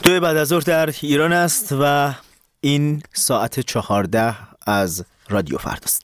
2 بعد از ظهر در ایران است و این ساعت 14 از رادیو فرداست.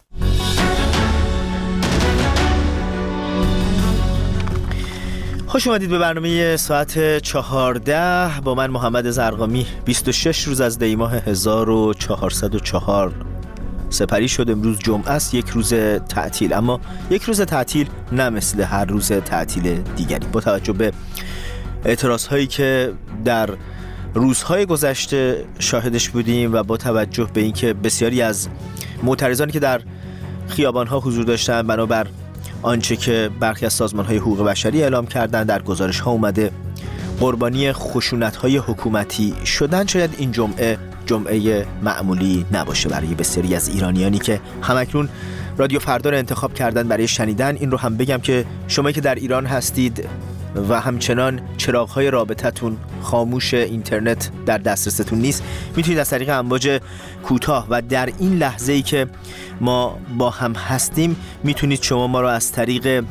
خوش اومدید به برنامه ساعت 14 با من محمد زرقامی. 26 روز از دی ماه 1404 سپری شد. امروز جمعه است، یک روز تعطیل، اما یک روز تعطیل نه مثل هر روز تعطیل دیگری. با توجه به اعتراض هایی که در روزهای گذشته شاهدش بودیم و با توجه به اینکه بسیاری از معترضانی که در خیابان‌ها حضور داشتن بنابر آنچه که برخی از سازمان‌های حقوق بشری اعلام کردن، در گزارش‌ها اومده قربانی خشونت‌های حکومتی شدن، شاید این جمعه معمولی نباشه برای بسیاری از ایرانیانی که همکنون رادیو فردا رو انتخاب کردن برای شنیدن. این رو هم بگم که شما که در ایران هستید و همچنان چراغ‌های رابطتون خاموش، اینترنت در دسترستون نیست، میتونید از طریق امواج کوتاه و در این لحظه‌ای که ما با هم هستیم میتونید شما ما رو از طریق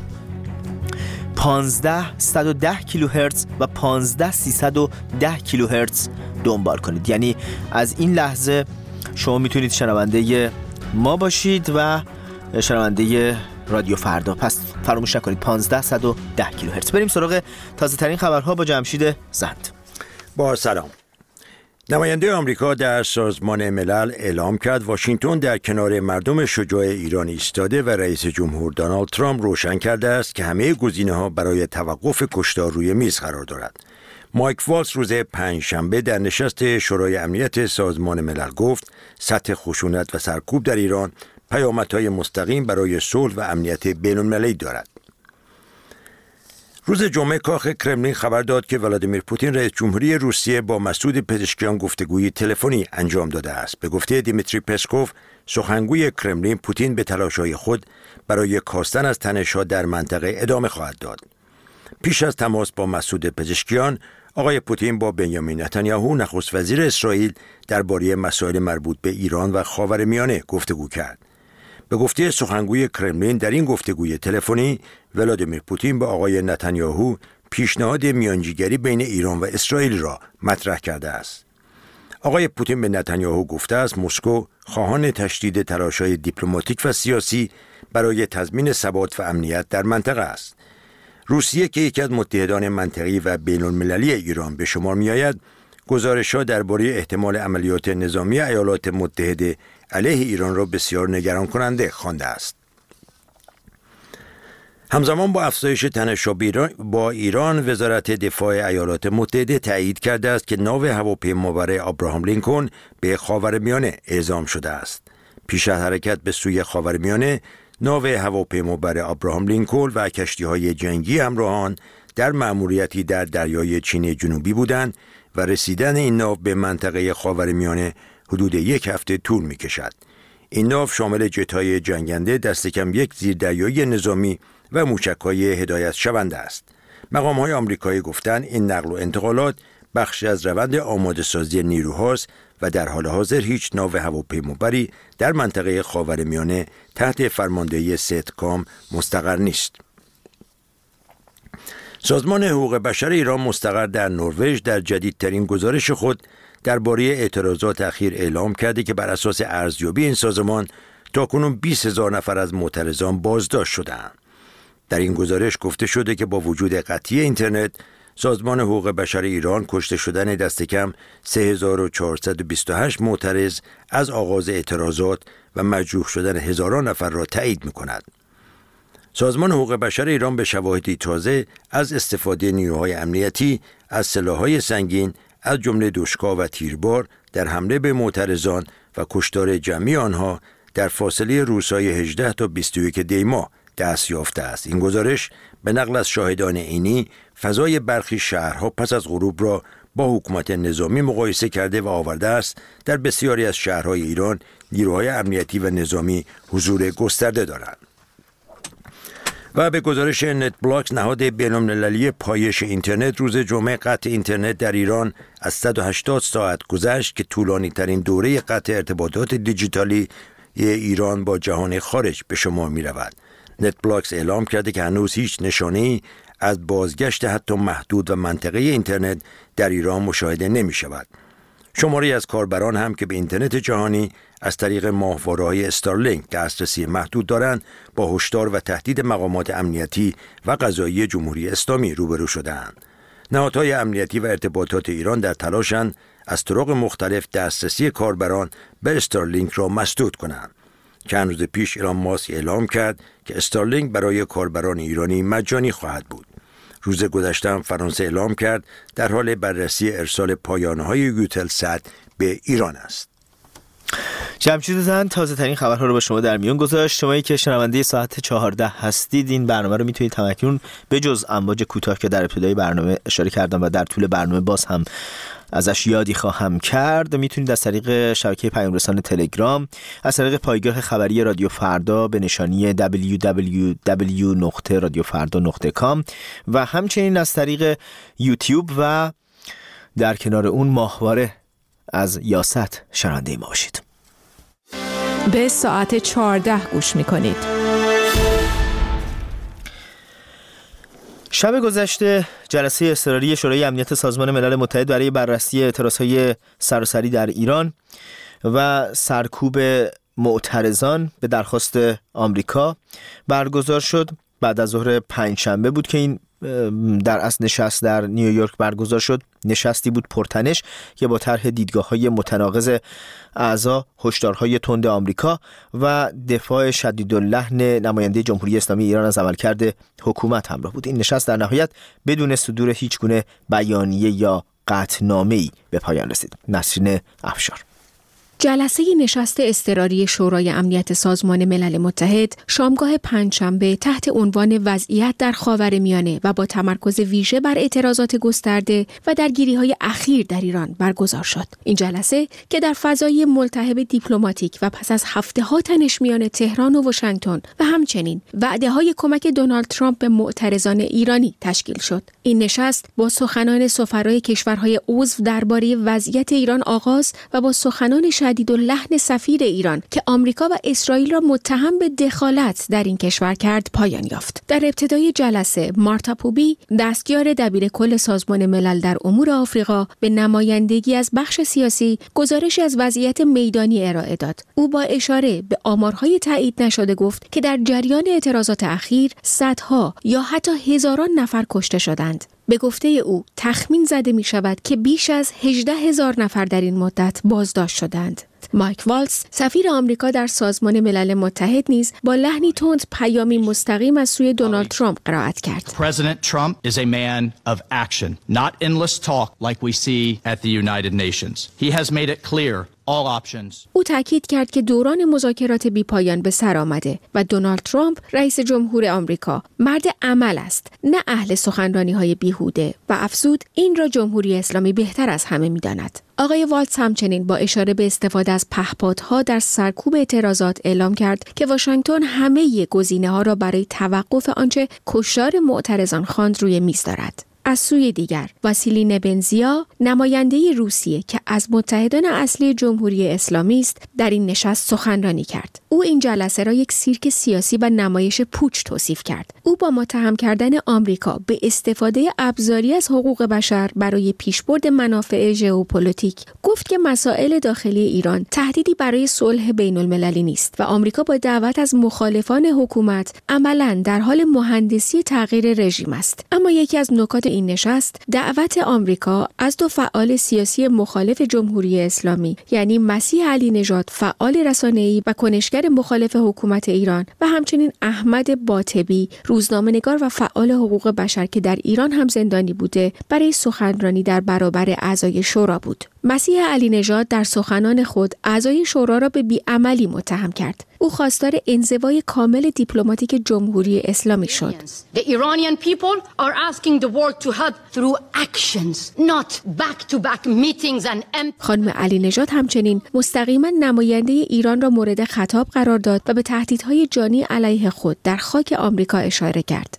15110 کیلوهرتز و 15310 کیلوهرتز دنبال کنید. یعنی از این لحظه شما میتونید شنونده ما باشید و شنونده رادیو فردا. پس فراموش نکنید 15110 کیلوهرتز. بریم سراغ تازه ترین خبرها با جمشید زند. با سلام. نماینده آمریکا در سازمان ملل اعلام کرد واشنگتن در کنار مردم شجاع ایران ایستاده و رئیس جمهور دونالد ترامپ روشن کرده است که همه گزینه‌ها برای توقف کشتار روی میز قرار دارد. مایک والتز روز پنجشنبه در نشست شورای امنیت سازمان ملل گفت سطح خشونت و سرکوب در ایران پیامدهای مستقیم برای صلح و امنیت بین‌المللی دارد. روز جمعه کاخ کرملین خبر داد که ولادیمیر پوتین رئیس جمهوری روسیه با مسعود پزشکیان گفتگوی تلفنی انجام داده است. به گفته دیمیتری پسکوف، سخنگوی کرملین، پوتین به تلاش‌های خود برای کاستن از تنش‌ها در منطقه ادامه خواهد داد. پیش از تماس با مسعود پزشکیان، آقای پوتین با بنیامین نتانیاهو نخست وزیر اسرائیل درباره مسائل مربوط به ایران و خاورمیانه گفتگو کرد. به گفته سخنگوی کرملین، در این گفتگوی تلفنی ولادیمیر پوتین با آقای نتانیاهو پیشنهاد میانجیگری بین ایران و اسرائیل را مطرح کرده است. آقای پوتین به نتانیاهو گفته است مسکو خواهان تشدید تلاش‌های دیپلماتیک و سیاسی برای تضمین ثبات و امنیت در منطقه است. روسیه که یکی از متحدان منطقی و بین‌المللی ایران به شمار می‌آید، گزارش‌ها درباره احتمال عملیات نظامی ایالات متحده علیه ایران را بسیار نگران کننده خوانده است. همزمان با افزایش تنش‌ها با ایران، وزارت دفاع ایالات متحده تایید کرده است که ناو هواپیمابر ابراهام لینکلن به خاورمیانه اعزام شده است. پیش از حرکت به سوی خاورمیانه، ناو هواپیمابر ابراهام لینکلن و کشتی‌های جنگی همراهان در مأموریتی در دریای چین جنوبی بودند و رسیدن این ناو به منطقه خاورمیانه حدود 1 هفته طول می‌کشد. این ناو شامل جت‌های جنگنده، دست کم 1 زیردریایی نظامی و موشک‌های هدایت شونده است. مقام‌های آمریکایی گفتند این نقل و انتقالات بخشی از روند آماده‌سازی نیروهاست و در حال حاضر هیچ ناو هواپیمابری در منطقه خاورمیانه تحت فرماندهی ستکام مستقر نیست. سازمان حقوق بشر ایران مستقر در نروژ در جدیدترین گزارش خود درباره اعتراضات اخیر اعلام کرده که بر اساس ارزیابی این سازمان تاکنون 20,000 نفر از معترضان بازداشت شدند. در این گزارش گفته شده که با وجود قطعی اینترنت، سازمان حقوق بشر ایران کشته شدن دست کم 3428 معترض از آغاز اعتراضات و مجروح شدن هزاران نفر را تایید می‌کند. سازمان حقوق بشر ایران به شواهدی تازه از استفاده نیروهای امنیتی از سلاح‌های سنگین از جمله دوشکا و تیربار در حمله به معترضان و کشتار جمعی آنها در فاصله روزهای 18 تا 21 دی ماه دست یافته است. این گزارش به نقل از شاهدان عینی فضای برخی شهرها پس از غروب را با حکومت نظامی مقایسه کرده و آورده است در بسیاری از شهرهای ایران نیروهای امنیتی و نظامی حضور گسترده دارند. و به گزارش نت بلاکس، نهاد بین‌المللی پایش اینترنت، روز جمعه قطع اینترنت در ایران از 180 ساعت گذشت که طولانی ترین دوره قطع ارتباطات دیجیتالی ایران با جهان خارج به شمار می رود. نت بلاکس اعلام کرده که هنوز هیچ نشانه‌ای از بازگشت حتی محدود و منطقه اینترنت در ایران مشاهده نمی شود. شماری از کاربران هم که به اینترنت جهانی از طریق ماهواره‌های استارلینک دسترسی محدود دارند با هشدار و تهدید مقامات امنیتی و قضایی جمهوری اسلامی روبرو شدند. نهادهای امنیتی و ارتباطات ایران در تلاشند از طرق مختلف دسترسی کاربران به استارلینک را مسدود کنند. چند روز پیش ایلان ماسک اعلام کرد که استارلینک برای کاربران ایرانی مجانی خواهد بود. روز گذشته هم فرانسه اعلام کرد در حال بررسی ارسال پایانه‌های یوتلسات به ایران است. جمشید زند تازه ترین خبرها رو با شما در میون گذاشت. شمایی که شنونده ساعت 14 هستید این برنامه رو میتونید همکنون به جز امواج کوتاه که در ابتدای برنامه اشاره کردم و در طول برنامه باز هم ازش یادی خواهم کرد، میتونید از طریق شبکه پیام رسان تلگرام، از طریق پایگاه خبری رادیو فردا به نشانی www.radiofarda.com و همچنین از طریق یوتیوب و در کنار اون ماهواره از یاست شنونده ما باشید. به ساعت 14 گوش میکنید. شب گذشته جلسه اضطراری شورای امنیت سازمان ملل متحد برای بررسی اعتراضهای سراسری در ایران و سرکوب معترضان به درخواست آمریکا برگزار شد. بعد از ظهر پنجشنبه بود که این در اصل نشست در نیویورک برگزار شد. نشستی بود پرتنش که با طرح دیدگاه‌های متناقض اعضا، هشدارهای تند آمریکا و دفاع شدیداللحن نماینده جمهوری اسلامی ایران از عملکرد حکومت همراه بود. این نشست در نهایت بدون صدور هیچ گونه بیانیه یا قطعنامه‌ای به پایان رسید. نسرین افشار. جلسه نشست اضطراری شورای امنیت سازمان ملل متحد شامگاه پنجشنبه تحت عنوان وضعیت در خاورمیانه و با تمرکز ویژه بر اعتراضات گسترده و درگیری‌های اخیر در ایران برگزار شد. این جلسه که در فضای ملتهب دیپلماتیک و پس از هفته‌ها تنش میان تهران و واشنگتن و همچنین وعده‌های کمک دونالد ترامپ به معترضان ایرانی تشکیل شد. این نشست با سخنان سفرای کشورهای عضو درباره وضعیت ایران آغاز و با سخنان شدیداللحن سفیر ایران که آمریکا و اسرائیل را متهم به دخالت در این کشور کرد پایان یافت. در ابتدای جلسه مارتا پوبی، دستیار دبیر کل سازمان ملل در امور آفریقا، به نمایندگی از بخش سیاسی گزارشی از وضعیت میدانی ارائه داد. او با اشاره به آمارهای تایید نشده گفت که در جریان اعتراضات اخیر صدها یا حتی هزاران نفر کشته شدند. به گفته او تخمین زده می شود که بیش از 18,000 نفر در این مدت بازداشت شدند. مایک والتز، سفیر آمریکا در سازمان ملل متحد نیز با لحنی تند پیامی مستقیم از سوی دونالد ترامپ قرائت کرد. President Trump is a man of action, not endless talk like we see at the United Nations. He has made it clear all options. او تاکید کرد که دوران مذاکرات بی‌پایان به سر آمده و دونالد ترامپ رئیس جمهور آمریکا مرد عمل است، نه اهل سخنرانی‌های بیهوده، و افزود این را جمهوری اسلامی بهتر از همه می‌داند. آقای والتز همچنین با اشاره به استفاده از پهپادها در سرکوب اعتراضات اعلام کرد که واشنگتن همه گزینه‌ها را برای توقف آنچه کشتار معترضان خواند روی میز دارد. از سوی دیگر واسیلی نبنزیا، نماینده روسیه که از متحدان اصلی جمهوری اسلامی است، در این نشست سخنرانی کرد. او این جلسه را یک سیرک سیاسی و نمایش پوچ توصیف کرد. او با متهم کردن آمریکا به استفاده ابزاری از حقوق بشر برای پیشبرد منافع ژئوپلیتیک گفت که مسائل داخلی ایران تهدیدی برای صلح بین المللی نیست و آمریکا با دعوت از مخالفان حکومت عملاً در حال مهندسی تغییر رژیم است. اما یکی از نکات این نشست دعوت آمریکا از دو فعال سیاسی مخالف جمهوری اسلامی، یعنی مسیح علی نژاد فعال رسانه‌ای و کنشگر مخالف حکومت ایران و همچنین احمد باطبی روزنامه‌نگار و فعال حقوق بشر که در ایران هم زندانی بوده، برای سخنرانی در برابر اعضای شورا بود. مسیح علی نژاد در سخنان خود اعضای شورا را به بیعملی متهم کرد. او خواستار انزوای کامل دیپلماتیک جمهوری اسلامی شد. The Iranian people are asking the world to help through actions, not back-to-back meetings and خانم علی نژاد همچنین مستقیما نماینده ایران را مورد خطاب قرار داد و به تهدیدهای جانی علیه خود در خاک آمریکا اشاره کرد.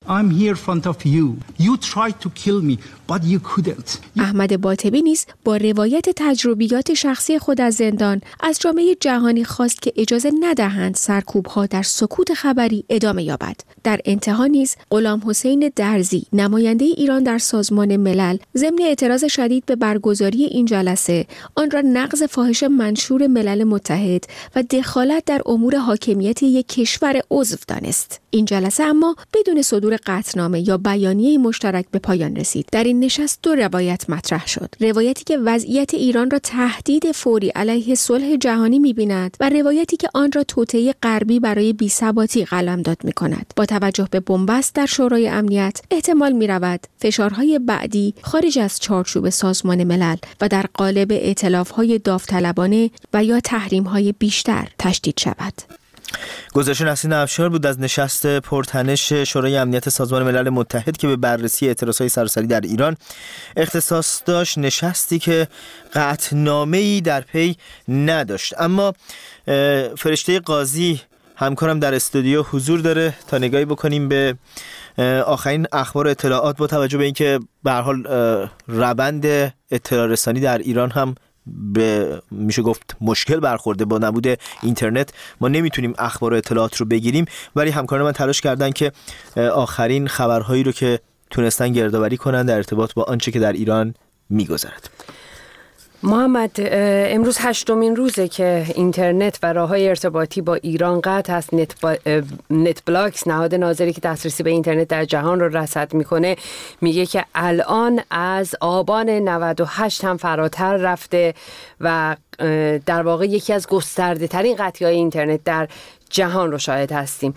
I'm here in front of you. You tried to kill me, but you couldn't. احمد باطبی نیز با روایت تجربیات شخصی خود از زندان از جامعه جهانی خواست که اجازه ندهند سرکوب‌ها در سکوت خبری ادامه یابد. در انتها نیز غلام حسین درزی نماینده ایران در سازمان ملل ضمن اعتراض شدید به برگزاری این جلسه آن را نقض فاحش منشور ملل متحد و دخالت در امور حاکمیت یک کشور عضو دانست. این جلسه اما بدون صدور قطعنامه یا بیانیه مشترک به پایان رسید. در این نشست دو روایت مطرح شد. روایتی که وضعیت ایران را تهدید فوری علیه صلح جهانی می‌بیند و روایتی که آن را توطئه غربی برای بی‌ثباتی قلمداد می‌کند. با توجه به بنبست در شورای امنیت احتمال می‌رود فشارهای بعدی خارج از چارچوب سازمان ملل و در قالب ائتلاف‌های داوطلبانه و یا تحریم‌های بیشتر تشدید شود. گزارش نسرین افشار بود از نشست پرتنش شورای امنیت سازمان ملل متحد که به بررسی اعتراضهای سراسری در ایران اختصاص داشت. نشستی که قطعنامه‌ای در پی نداشت. اما فرشته قاضی همکارم در استودیو حضور داره تا نگاهی بکنیم به آخرین اخبار و اطلاعات، با توجه به اینکه به هر حال روند اطلاع رسانی در ایران هم به میشه گفت مشکل برخورده. با نبود اینترنت ما نمیتونیم اخبار و اطلاعات رو بگیریم، ولی همکاران من تلاش کردن که آخرین خبرهایی رو که تونستن گردآوری کنن در ارتباط با آنچه که در ایران میگذرد. محمد، امروز 8مین روزه که اینترنت و راه‌های ارتباطی با ایران قطع است. نت بلاکس، نهاد ناظری که دسترسی به اینترنت در جهان رو رصد میکنه، میگه که الان از آبان 98 هم فراتر رفته و در واقع یکی از گسترده ترین قطعی‌های اینترنت در جهان رو شاهد هستیم.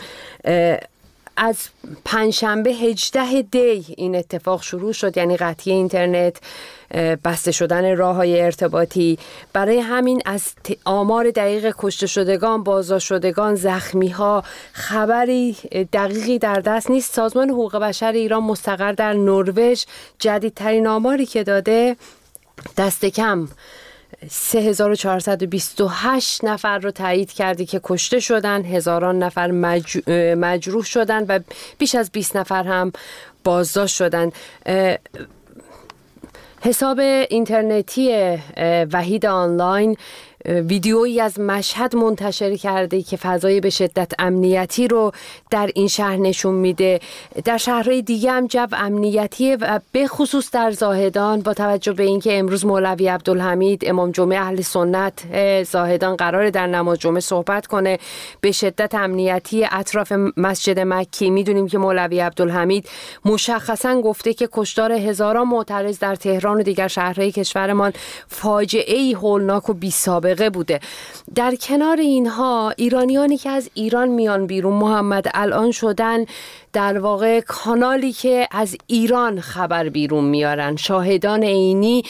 از پنجشنبه 18 دی این اتفاق شروع شد، یعنی قطعی اینترنت، بسته شدن راه‌های ارتباطی. برای همین از آمار دقیق کشته شدگان، بازداشت شدگان، زخمی‌ها خبری دقیقی در دست نیست. سازمان حقوق بشر ایران مستقر در نروژ جدیدترین آماری که داده دست کم 3428 نفر رو تایید کرده که کشته شدن، هزاران نفر مجروح شدن و بیش از 20 نفر هم بازداشت شدن. حساب اینترنتی وحید آنلاین ویدیویی از مشهد منتشر کرده که فضای به شدت امنیتی رو در این شهر نشون میده. در شهرهای دیگه هم جو امنیتیه و به خصوص در زاهدان، با توجه به اینکه امروز مولوی عبدالحمید امام جمعه اهل سنت زاهدان قراره در نماز جمعه صحبت کنه، به شدت امنیتی اطراف مسجد مکی. میدونیم که مولوی عبدالحمید مشخصا گفته که کشتار هزاران معترض در تهران و دیگر شهرهای کشورمان فاجعه‌ای هولناک و بی‌سابقه بوده. در کنار اینها ایرانیانی که از ایران میان بیرون، محمد، الان شدن در واقع کانالی که از ایران خبر بیرون میارن. شاهدان عینی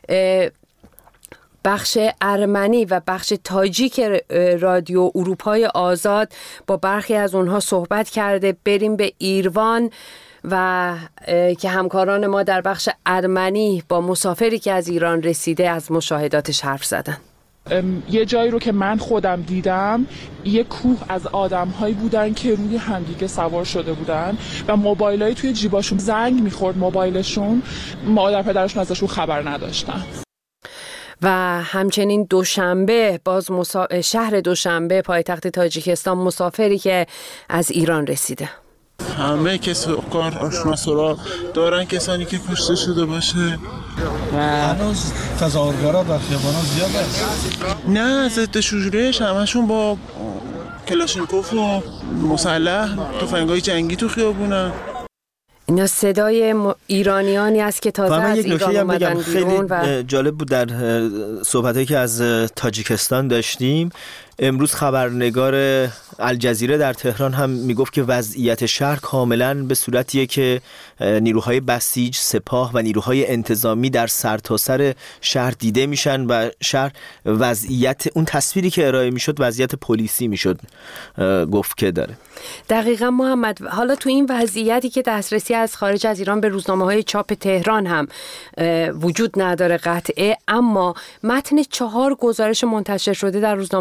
بخش ارمنی و بخش تاجیک رادیو اروپای آزاد با برخی از اونها صحبت کرده. بریم به ایروان و که همکاران ما در بخش ارمنی با مسافری که از ایران رسیده از مشاهداتش حرف زدن. یه جایی رو که من خودم دیدم، یه کوه از آدم‌هایی بودن که روی همدیگه سوار شده بودن و موبایلایی توی جیباشون زنگ می‌خورد، موبایلشون، مادر پدرشون ازشون خبر نداشتن. و همچنین دوشنبه باز شهر دوشنبه پایتخت تاجیکستان، مسافری که از ایران رسیده. همه کس کار آشنا سراغ دارن کسانی که کشته شده باشه و هنوز تظاهرگرا در خیابانا زیاد است. نه، ضد شورش همشون با کلاشینکوف و مسلح، تفنگای جنگی تو خیابونن. اینا صدای ایرانیانی است که تازه از ایران اومدن بیرون. خیلی جالب بود در صحبتایی که از تاجیکستان داشتیم. امروز خبرنگار الجزیره در تهران هم میگفت که وضعیت شهر کاملا به صورتیه که نیروهای بسیج، سپاه و نیروهای انتظامی در سرتاسر شهر دیده میشن و شهر وضعیت، اون تصویری که ارائه میشد وضعیت پلیسی میشد گفت که داره. دقیقاً محمد. حالا تو این وضعیتی که دسترسی از خارج از ایران به روزنامه‌های چاپ تهران هم وجود نداره قطعه، اما متن 4 گزارش منتشر شده در روزنامه‌های شهر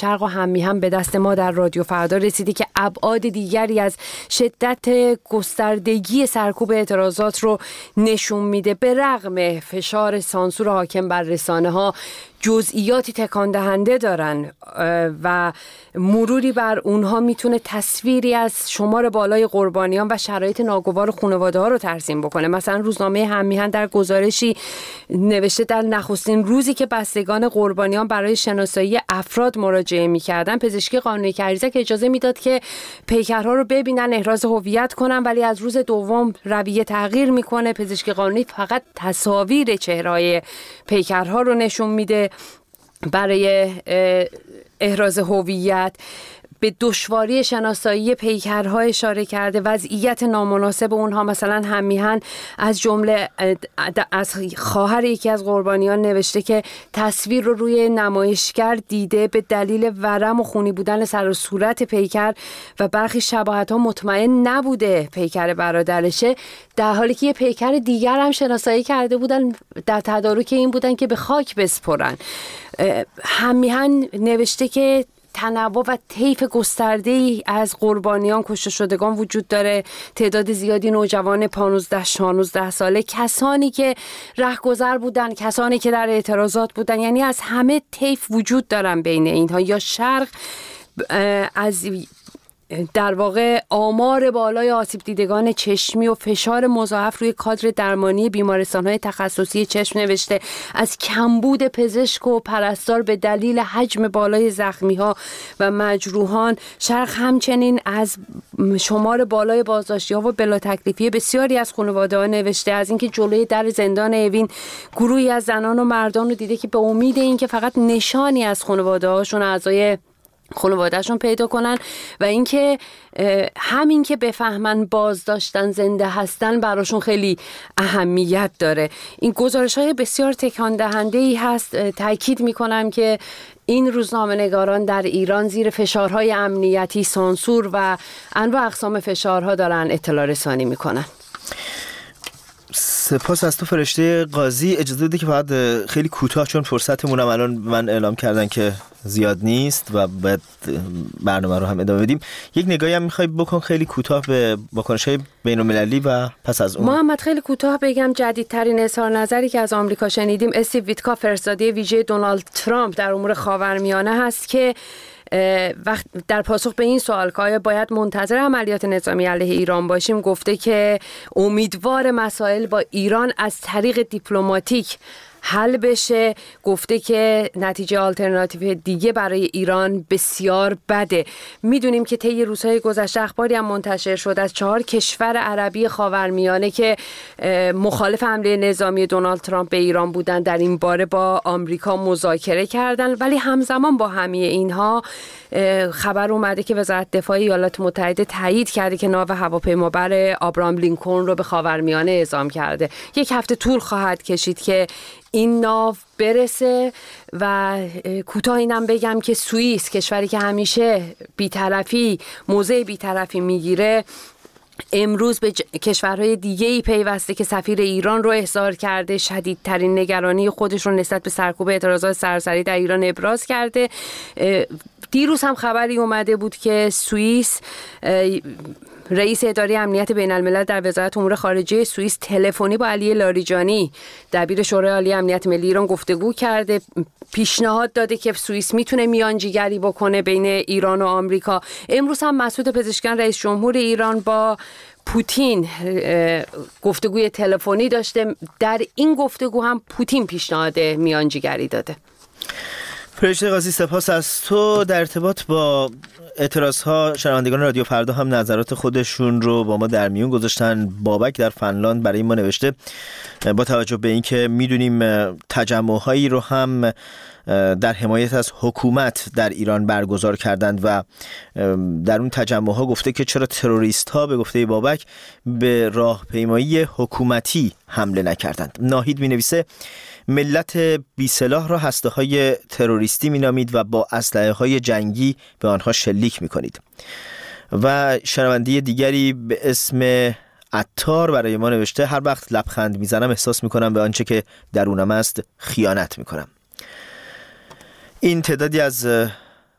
شرق و هم میهم به دست ما در رادیو فردا رسیده که ابعاد دیگری از شدت گستردگی سرکوب اعتراضات رو نشون میده. به رغم فشار سانسور حاکم بر رسانه ها جزئیاتی تکان دهنده دارن و مروری بر اونها میتونه تصویری از شمار بالای قربانیان و شرایط ناگوار خانواده ها رو ترسیم بکنه. مثلا روزنامه هم میهن در گزارشی نوشته در نخستین روزی که بستگان قربانیان برای شناسایی افراد مراجعه میکردن، پزشکی قانونی کنیزک اجازه میداد که پیکرها رو ببینن، احراز هویت کنن، ولی از روز دوم رویه تغییر میکنه. پزشکی قانونی فقط تصاویر چهره‌های پیکرها رو نشون میده برای احراز هویت. به دشواری شناسایی پیکرها اشاره کرده، وضعیت نامناسب اونها. مثلا هم میهن از جمله از خواهر یکی از قربانیان نوشته که تصویر رو روی نمایشگر دیده، به دلیل ورم و خونی بودن سر و صورت پیکر و برخی شباهت ها مطمئن نبوده پیکر برادرشه، در حالی که یه پیکر دیگر هم شناسایی کرده بودن، در تدارک این بودن که به خاک بسپرن. هم میهن نوشته که تنوع و طیف گسترده‌ای از قربانیان کشته شدگان وجود داره، تعداد زیادی نوجوان 15-16 ساله، کسانی که رهگذر بودن، کسانی که در اعتراضات بودن، یعنی از همه طیف وجود دارن بین اینها. یا شرق از در واقع آمار بالای آسیب دیدگان چشمی و فشار مضاعف روی کادر درمانی بیمارستان‌های تخصصی چشم نوشته، از کمبود پزشک و پرستار به دلیل حجم بالای زخمی‌ها و مجروحان. شرق همچنین از شمار بالای بازداشتی‌ها و بلا تکلیفی بسیاری از خانواده‌ها نوشته، از اینکه جلوی در زندان اوین گروهی از زنان و مردان رو دیده که به امید اینکه فقط نشانی از خانواده‌هاشون، اعضای خانواده‌شون پیدا کنن و اینکه همین که بفهمن بازداشتن زنده هستن براشون خیلی اهمیت داره. این گزارش‌های بسیار تکان دهنده‌ای هست. تاکید می‌کنم که این روزنامه‌نگاران در ایران زیر فشارهای امنیتی، سانسور و انواع اقسام فشارها دارن اطلاع رسانی می‌کنن. سپاس از تو فرشته قاضی. اجازه بده که فقط خیلی کوتاه، چون فرصتمون هم الان من اعلام کردن که زیاد نیست و بعد برنامه رو هم ادامه بدیم، یک نگاهی هم می‌خوای بکن خیلی کوتاه به واکنش‌های بین‌المللی و پس از اون. محمد خیلی کوتاه بگم جدیدترین اظهار نظری که از آمریکا شنیدیم استیو ویتکا، فرستاده ویژه دونالد ترامپ در امور خاورمیانه هست که وقت در پاسخ به این سوال که آیا باید منتظر عملیات نظامی علیه ایران باشیم، گفته که امیدوار مسائل با ایران از طریق دیپلماتیک حل بشه. گفته که نتیجه آلترناتیو دیگه برای ایران بسیار بده. میدونیم که طی روزهای گذشته اخباری هم منتشر شد از 4 کشور عربی خاورمیانه که مخالف حمله نظامی دونالد ترامپ به ایران بودن، در این باره با آمریکا مذاکره کردن، ولی همزمان با همه اینها خبر اومده که وزارت دفاع ایالات متحده تایید کرده که ناو هواپیمابر آبراهام لینکلن رو به خاورمیانه اعزام کرده. 1 هفته طول خواهد کشید که این ناو برسه و کوتاه اینم بگم که سوئیس، کشوری که همیشه بی‌طرفی موضع بی‌طرفی میگیره، امروز به کشورهای دیگه‌ای پیوسته که سفیر ایران رو احضار کرده، شدیدترین نگرانی خودش رو نسبت به سرکوب اعتراضات سراسری در ایران ابراز کرده. دیروز هم خبری اومده بود که سوئیس، رئیس اداره امنیت بین الملل در وزارت امور خارجه سوئیس تلفنی با علی لاریجانی، دبیر شورای عالی امنیت ملی ایران گفتگو کرده، پیشنهاد داده که سوئیس میتونه میانجیگری بکنه بین ایران و آمریکا. امروز هم مسعود پزشکیان، رئیس جمهور ایران، با پوتین گفتگوی تلفنی داشته. در این گفتگو هم پوتین پیشنهاد میانجیگری داده. فرشته قاضی، سپاس از تو. در ارتباط با اعتراض‌ها شنوندگان رادیو فردا هم نظرات خودشون رو با ما در میون گذاشتن. بابک در فنلاند برای ما نوشته با توجه به اینکه میدونیم تجمع‌هایی رو هم در حمایت از حکومت در ایران برگزار کردند و در اون تجمع‌ها گفته که چرا تروریست‌ها به گفته بابک به راهپیمایی حکومتی حمله نکردند. ناهید می‌نویسه ملت بی سلاح را هسته‌های تروریستی می‌نامید و با اسلحه‌های جنگی به آنها شلیک می‌کنید. و شنونده دیگری به اسم عطار برای ما نوشته هر وقت لبخند میزنم احساس میکنم به آنچه که درونم است خیانت میکنم. این تعدادی از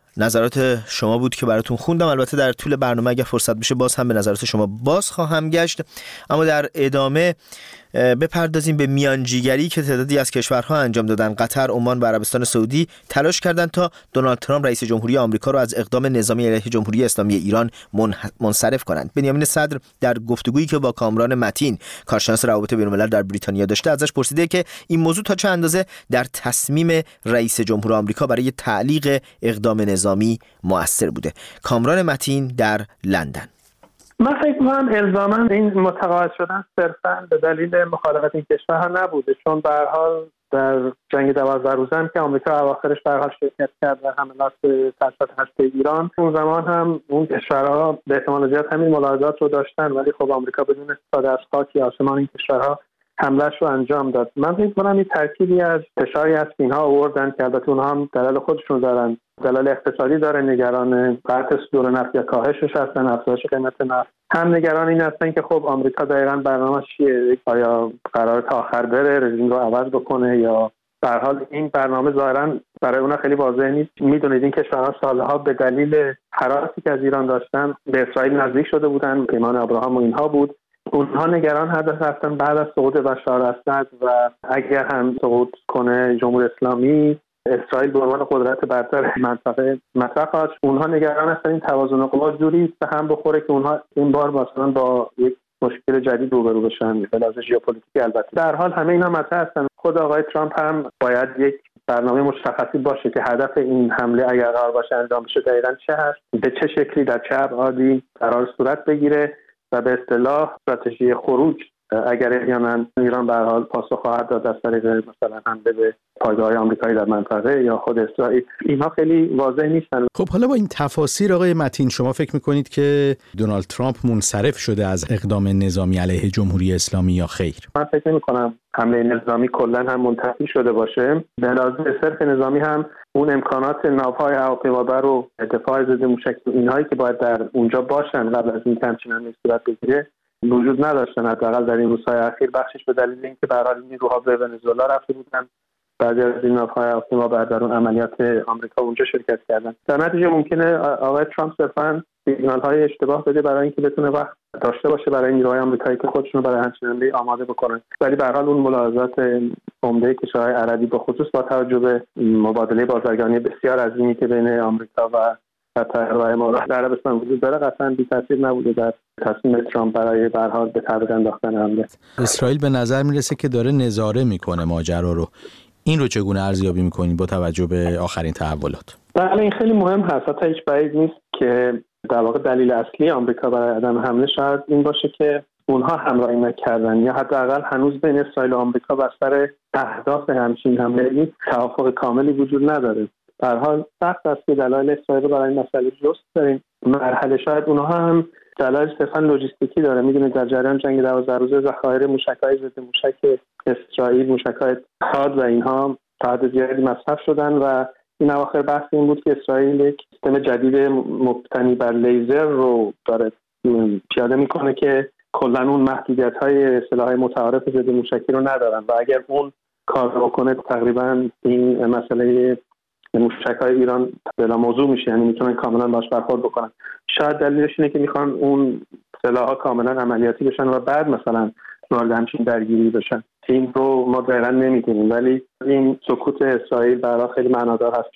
نظرات شما بود که براتون خوندم. البته در طول برنامه اگر فرصت بشه باز هم به نظرات شما باز خواهم گشت، اما در ادامه بپردازیم به میانجیگری که تعدادی از کشورها انجام دادن. قطر، عمان و عربستان سعودی تلاش کردند تا دونالد ترامپ رئیس جمهوری آمریکا را از اقدام نظامی علیه جمهوری اسلامی ایران منصرف کنند. بنیامین صدر در گفتگویی که با کامران متین، کارشناس روابط بین‌الملل در بریتانیا داشته، ازش پرسیده که این موضوع تا چه اندازه در تصمیم رئیس جمهور آمریکا برای تعلیق اقدام نظامی مؤثر بوده. کامران متین در لندن: من فکر می‌کنم الزاماً این متقاعد شدن صرفاً به دلیل مخالفت این کشورها نبوده، چون به هر حال در جنگ 12 روزه هم که آمریکا اواخرش به هر حال شرکت کرد و حملات تحت هسته ایران، اون زمان هم اون کشورها به احتمال زیاد همین ملاحظات رو داشتن، ولی خب آمریکا بدون استفاده از خاک آسمان این کشورها حملهش رو انجام داد. من فکر می‌کنم این ترکیبی از فشاری است که اینها آوردن که البته اونها هم دلایل خودشون دارن، دلایل اقتصادی داره، نگران قطع صدور نفت یا کاهشش هستن، افزایش قیمت نفت، هم نگران این هستن که خب آمریکا دقیقاً برنامه‌اش چیه، آیا قرار تا آخر بره رژیم رو عوض بکنه، یا به هر حال این برنامه ظاهراً برای اونها خیلی واضح نیست. میدونید این کشورها سالها به دلیل حراسی که از ایران داشتن به اسرائیل نزدیک شده بودن، پیمان ابراهام و اینها بود. اونها نگران هستن بعد از سقوط بشار الاسد و اگر هم سقوط کنه جمهوری اسلامی، اسرائیل به عنوان قدرت برتر منطقه مطرح خواهد. اونها نگران هستن این توازن قوا جوری به هم بخوره که اونها این بار مثلا با یک مشکل جدید روبرو بشن به لحاظ ژئوپلیتیکی. البته در حال همه اینا مطرح هستن. خود آقای ترامپ هم باید یک برنامه مشخصی باشه که هدف این حمله اگر قرار باشه انجام بشه دقیقاً چه هست، به چه شکلی، در چه ابعادی قرار صورت بگیره و به اصطلاح استراتژی خروج اگر احیانا ایران به هر حال پاسخ خواهد داد از طریق مثلا حمله به پایگاه‌های آمریکایی در منطقه یا خود اسرائیل، اینها خیلی واضح نیستن. خب حالا با این تفاسیر آقای متین، شما فکر می‌کنید که دونالد ترامپ منصرف شده از اقدام نظامی علیه جمهوری اسلامی یا خیر؟ من فکر نمی‌کنم حمله نظامی کلاً هم منتفی شده باشه. به لحاظ صرف نظامی هم اون امکانات ناوهای هواپیمابر و دفاع ضد موشک اینهایی که باید در اونجا باشن قبل از این همچین حمله صورت بگیره وجود نداشتن، حداقل در این روزهای اخیر، بخشش به دلیل اینکه به هر حال نیروها به ونزوئلا رفته بودن، بعضی از این ناوهای هواپیمابر در اون عملیات آمریکا اونجا شرکت کردن. در نتیجه ممکنه آقای ترامپ صرفاً سیگنال‌های اشتباه بده برای اینکه بتونه وقت داشته باشه برای نیروهای آمریکایی که خودشون برای همچین حمله آماده بکنن، ولی به هر حال اون ملاحظات عمده کشورهای عربی به خصوص با توجه به مبادله بازرگانی بسیار عظیمی که بین آمریکا و قطر و امارات عربستان وجود داره قطعاً بی تاثیر نبوده در تصمیم ترامپ برای به هر حال به تعویق انداختن حمله. اسرائیل به نظر میرسه که داره نظاره میکنه ماجرا رو. این رو چگونه ارزیابی میکنید با توجه به آخرین تحولات؟ بله این خیلی مهم هست. حتی هیچ بعید نیست که در واقع دلیل اصلی آمریکا برای عدم حمله شاید این باشه که اونها همراهی نکردن یا حداقل هنوز بین اسرائیل و آمریکا بر سر اهداف همچین حمله توافق کاملی وجود نداره. به هر حال سخت است که دلایل اسرائیل برای این مسئله جست داریم. مرحله شاید اونها هم دلایل صرفاً لوجستیکی داره. میدونید در جریان جنگ 12 روزه ذخایر موشک‌های ضد موشک اسرائیل، موشک‌های تاد و اینها تعداد زیادی مصرف شدن و این اواخر بحث این بود که اسرائیل یک سیستم جدید مبتنی بر لیزر رو داره پیاده میکنه که کلاً اون محدودیت‌های سلاح‌های متعارف ضد موشکی رو ندارن و اگر اون کار بکنه تقریباً این مسئله موشک‌های ایران بلا موضوع میشه، یعنی میتونن کاملا باش برخورد بکنن. شاید دلیلش اینه که میخوان اون سلاح‌ها کاملا عملیاتی بشن و بعد مثلا وارد همچین درگیری بشن. این رو ما دقیقاً نمیدونیم، ولی این سکوت اسرائیل برای خیلی معنادار هست.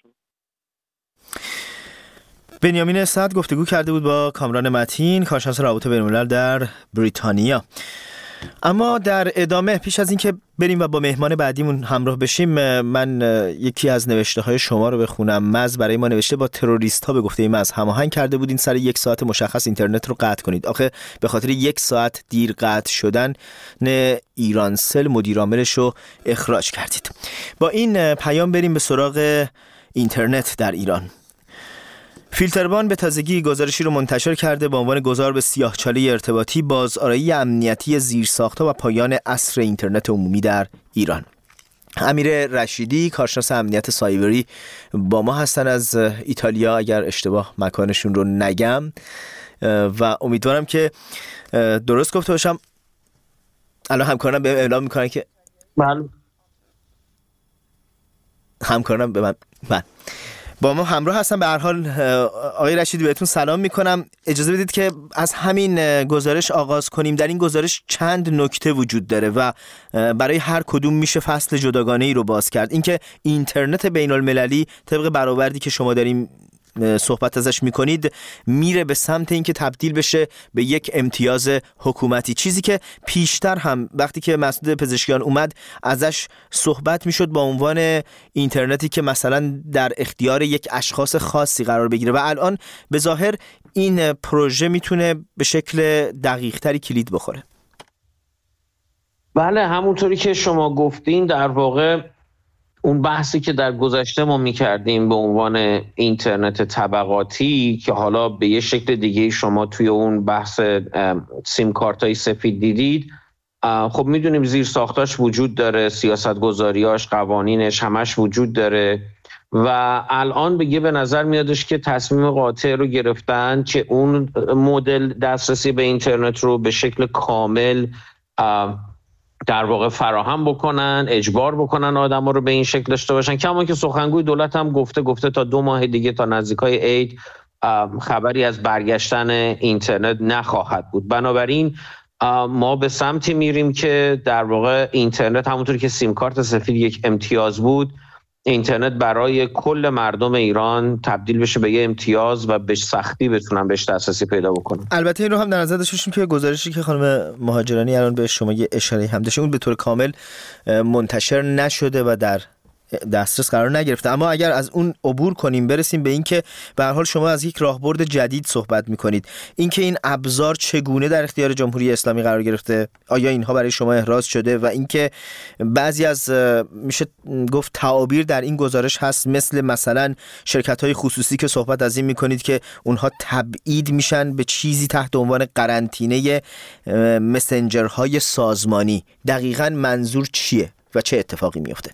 بنیامین صدر گفتگو کرده بود با کامران متین، کارشناس روابط بین‌الملل در بریتانیا. اما در ادامه پیش از اینکه بریم و با مهمان بعدیمون همراه بشیم، من یکی از نوشته‌های شما رو بخونم. مز برای ما نوشته با تروریست‌ها به گفته مز هماهنگ کرده بودین سر 1 ساعت مشخص اینترنت رو قطع کنید. آخه به خاطر 1 ساعت دیر قطع شدن ایرانسل مدیر عاملش رو اخراج کردید. با این پیام بریم به سراغ اینترنت در ایران. فیلتربان به تازگی گزارشی رو منتشر کرده با عنوان گذار به سیاهچاله ارتباطی، بازآرایی امنیتی زیرساخت‌ها و پایان عصر اینترنت عمومی در ایران. امیر رشیدی، کارشناس امنیت سایبری، با ما هستن از ایتالیا، اگر اشتباه مکانشون رو نگم، و امیدوارم که درست گفته باشم. الان همکارانم به اعلام میکنن که بله، همکارانم به من با ما همراه هستن. به هر حال آقای رشیدی بهتون سلام میکنم. اجازه بدید که از همین گزارش آغاز کنیم. در این گزارش چند نکته وجود داره و برای هر کدوم میشه فصل جداگانه ای رو باز کرد. اینکه اینترنت بین المللی طبق برآوردی که شما داریم صحبت ازش میکنید میره به سمت اینکه تبدیل بشه به یک امتیاز حکومتی، چیزی که پیشتر هم وقتی که مسعود پزشکیان اومد ازش صحبت میشد با عنوان اینترنتی که مثلا در اختیار یک اشخاص خاصی قرار بگیره و الان به ظاهر این پروژه میتونه به شکل دقیق تری کلید بخوره. بله، همونطوری که شما گفتین در واقع اون بحثی که در گذشته ما می‌کردیم به عنوان اینترنت طبقاتی که حالا به یه شکل دیگه شما توی اون بحث سیم کارتای سفید دیدید، خب میدونیم زیر ساختاش وجود داره، سیاست گذاریاش، قوانینش همش وجود داره و الان به نظر میادش که تصمیم قاطع رو گرفتن که اون مدل دسترسی به اینترنت رو به شکل کامل در واقع فراهم بکنن، اجبار بکنن آدم ها رو به این شکل داشته باشن. کما که سخنگوی دولت هم گفته تا 2 ماه دیگه تا نزدیکای عید خبری از برگشتن اینترنت نخواهد بود. بنابراین ما به سمتی میریم که در واقع اینترنت همونطور که سیم کارت سفید یک امتیاز بود، اینترنت برای کل مردم ایران تبدیل بشه به یه امتیاز و به سختی بتونن بهش دسترسی پیدا بکنن. البته این رو هم در نظر داشته باشیم که گزارشی که خانم مهاجرانی الان به شما یه اشاره هم داشته اون به طور کامل منتشر نشده و در دسترس قرار نگرفته. اما اگر از اون عبور کنیم برسیم به این که به هر حال شما از یک راهبرد جدید صحبت می‌کنید، اینکه این ابزار چگونه در اختیار جمهوری اسلامی قرار گرفته، آیا اینها برای شما احراز شده و اینکه بعضی از میشه گفت تعابیر در این گزارش هست مثلا شرکت‌های خصوصی که صحبت از این می‌کنید که اونها تبعید میشن به چیزی تحت عنوان قرنطینه مسنجرهای سازمانی. دقیقاً منظور چیه و چه اتفاقی میفته؟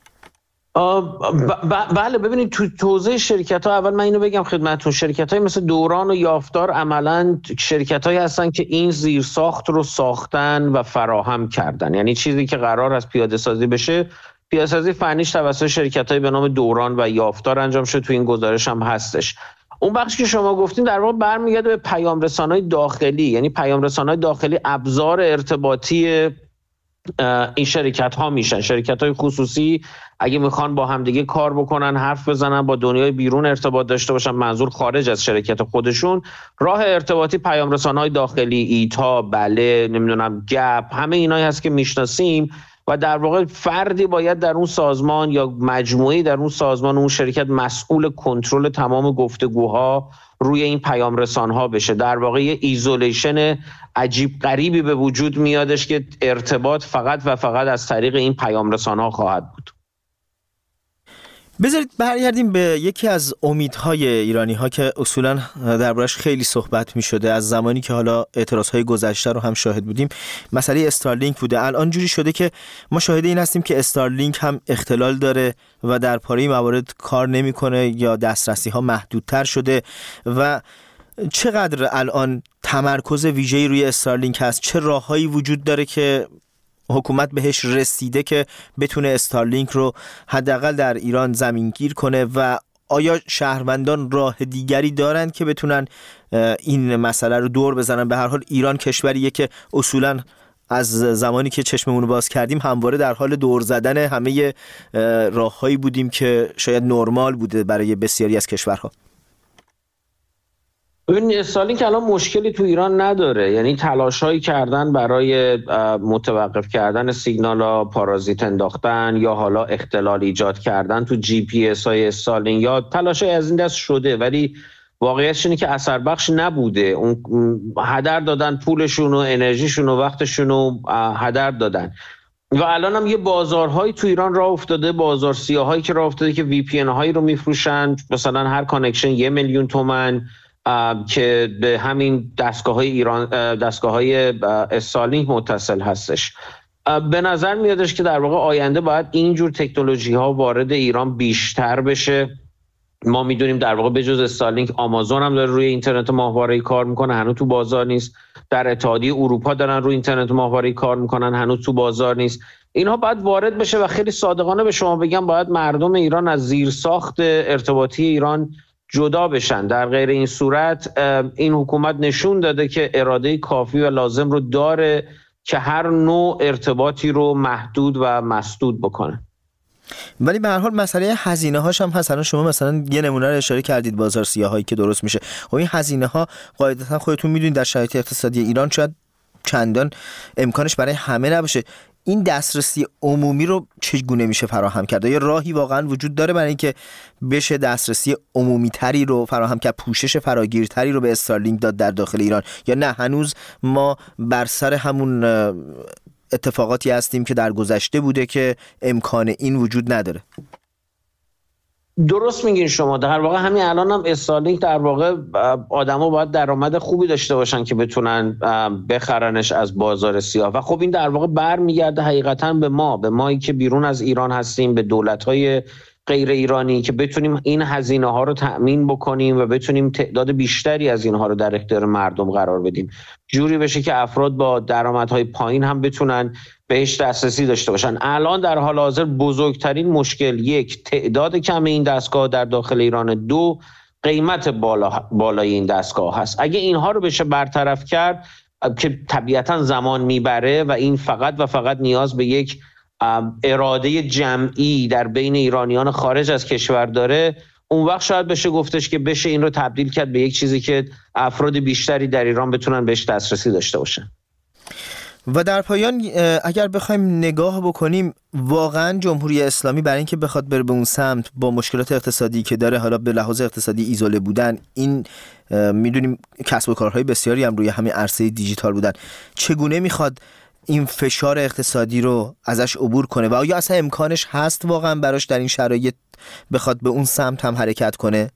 بله، ببینید تو توزیع شرکت ها، اول من اینو بگم خدمتتون، شرکت های مثل دوران و یافتار عملاً شرکت هایی هستن که این زیرساخت رو ساختن و فراهم کردن. یعنی چیزی که قرار است پیاده سازی بشه، پیاده سازی فنیش توسط شرکت های به نام دوران و یافتار انجام شده. تو این گزارش هم هستش. اون بخشی که شما گفتین در واقع برمیگرده به پیام رسانای داخلی. یعنی پیام رسانای داخلی ابزار ارتباطی این شرکت ها میشن. شرکت های خصوصی اگه میخوان با همدیگه کار بکنن، حرف بزنن، با دنیای بیرون ارتباط داشته باشن، منظور خارج از شرکت خودشون، راه ارتباطی پیام رسانهای داخلی، ایتا، بله، نمیدونم، گپ، همه اینایی هست که میشناسیم و در واقع فردی باید در اون سازمان یا مجموعه‌ای در اون سازمان، اون شرکت مسئول کنترل تمام گفتگوها روی این پیام رسانها بشه. در واقع یه ایزولیشن عجیب غریبی به وجود میادش که ارتباط فقط و فقط از طریق این پیام رسانها خواهد بود. بذارید برگردیم به یکی از امیدهای ایرانی ها که اصولا دربارش خیلی صحبت می شده از زمانی که حالا اعتراض های گذشته رو هم شاهد بودیم. مسئله استارلینک بوده. الان جوری شده که ما شاهد این هستیم که استارلینک هم اختلال داره و در پاره موارد کار نمیکنه یا دسترسی ها محدودتر شده. و چقدر الان تمرکز ویژه‌ای روی استارلینک هست؟ چه راههایی وجود داره که حکومت بهش رسیده که بتونه استارلینک رو حداقل در ایران زمینگیر کنه و آیا شهروندان راه دیگری دارن که بتونن این مسئله رو دور بزنن؟ به هر حال ایران کشوریه که اصولاً از زمانی که چشممون رو باز کردیم همواره در حال دور زدن همه راههایی بودیم که شاید نرمال بوده برای بسیاری از کشورها. ببین، استارلینک الان مشکلی تو ایران نداره. یعنی تلاش‌هایی کردن برای متوقف کردن سیگنال‌ها، پارازیت انداختن یا حالا اختلال ایجاد کردن تو جی پی اس های استارلینک یا تلاش‌های از این دست شده، ولی واقعیتش اینه که اثر بخش نبوده. اون هدر دادن پولشون و انرژیشون و وقتشون رو هدر دادن. و الان هم یه بازارهایی تو ایران راه افتاده، بازار سیاهایی که راه افتاده که وی پی ان هایی رو میفروشن، مثلا هر کانکشن 1 میلیون تومان که به همین دستگاه‌های ایران، دستگاه‌های استارلینک متصل هستش. به نظر میادش که در واقع آینده باید اینجور تکنولوژی‌ها وارد ایران بیشتر بشه ما میدونیم در واقع بجز استارلینک آمازون هم داره روی اینترنت ماهواره‌ای کار میکنه، هنوز تو بازار نیست. در اتحادیه اروپا دارن روی اینترنت ماهواره‌ای کار میکنن، هنوز تو بازار نیست. اینها باید وارد بشه و خیلی صادقانه به شما بگم باید مردم ایران از زیرساخت ارتباطی ایران جدا بشن. در غیر این صورت این حکومت نشون داده که اراده کافی و لازم رو داره که هر نوع ارتباطی رو محدود و مسدود بکنه. ولی به هر حال مسئله هزینه هاش هم هست. شما مثلا یه نمونه رو اشاره کردید، بازار سیاهایی که درست میشه. خب این هزینه ها قاعدتا خودتون میدونید در شرایط اقتصادی ایران شاید چندان امکانش برای همه نباشه. این دسترسی عمومی رو چگونه میشه فراهم کرد؟ یا راهی واقعا وجود داره برای اینکه بشه دسترسی عمومی تری رو فراهم کرد، پوشش فراگیرتری رو به استارلینک داد در داخل ایران، یا نه هنوز ما بر سر همون اتفاقاتی هستیم که در گذشته بوده که امکان این وجود نداره؟ درست میگین شما. در واقع همین الان هم استارلینک در واقع آدما باید درآمد خوبی داشته باشن که بتونن بخرنش از بازار سیاه و خب این در واقع برمیگرده حقیقتا به مایی که بیرون از ایران هستیم، به دولت‌های غیر ایرانی که بتونیم این هزینه ها رو تأمین بکنیم و بتونیم تعداد بیشتری از اینها رو در اختیار مردم قرار بدیم، جوری بشه که افراد با درآمدهای پایین هم بتونن بهش دسترسی داشته باشن. الان در حال حاضر بزرگترین مشکل، یک، تعداد کم این دستگاه در داخل ایران، دو، قیمت بالای این دستگاه هست. اگه اینها رو بشه برطرف کرد که طبیعتا زمان میبره و این فقط نیاز به یک اراده جمعی در بین ایرانیان خارج از کشور داره، اون وقت شاید بشه گفتش که بشه این رو تبدیل کرد به یک چیزی که افراد بیشتری در ایران بتونن بهش دسترسی داشته باشن. و در پایان اگر بخوایم نگاه بکنیم، واقعا جمهوری اسلامی برای اینکه بخواد بره به اون سمت با مشکلات اقتصادی که داره، حالا به لحاظ اقتصادی ایزوله بودن، این میدونیم کسب و کارهای بسیاری هم روی همین عرصه دیجیتال بودن، چگونه میخواد این فشار اقتصادی رو ازش عبور کنه و آیا اصلا امکانش هست واقعا براش در این شرایط بخواد به اون سمت هم حرکت کنه؟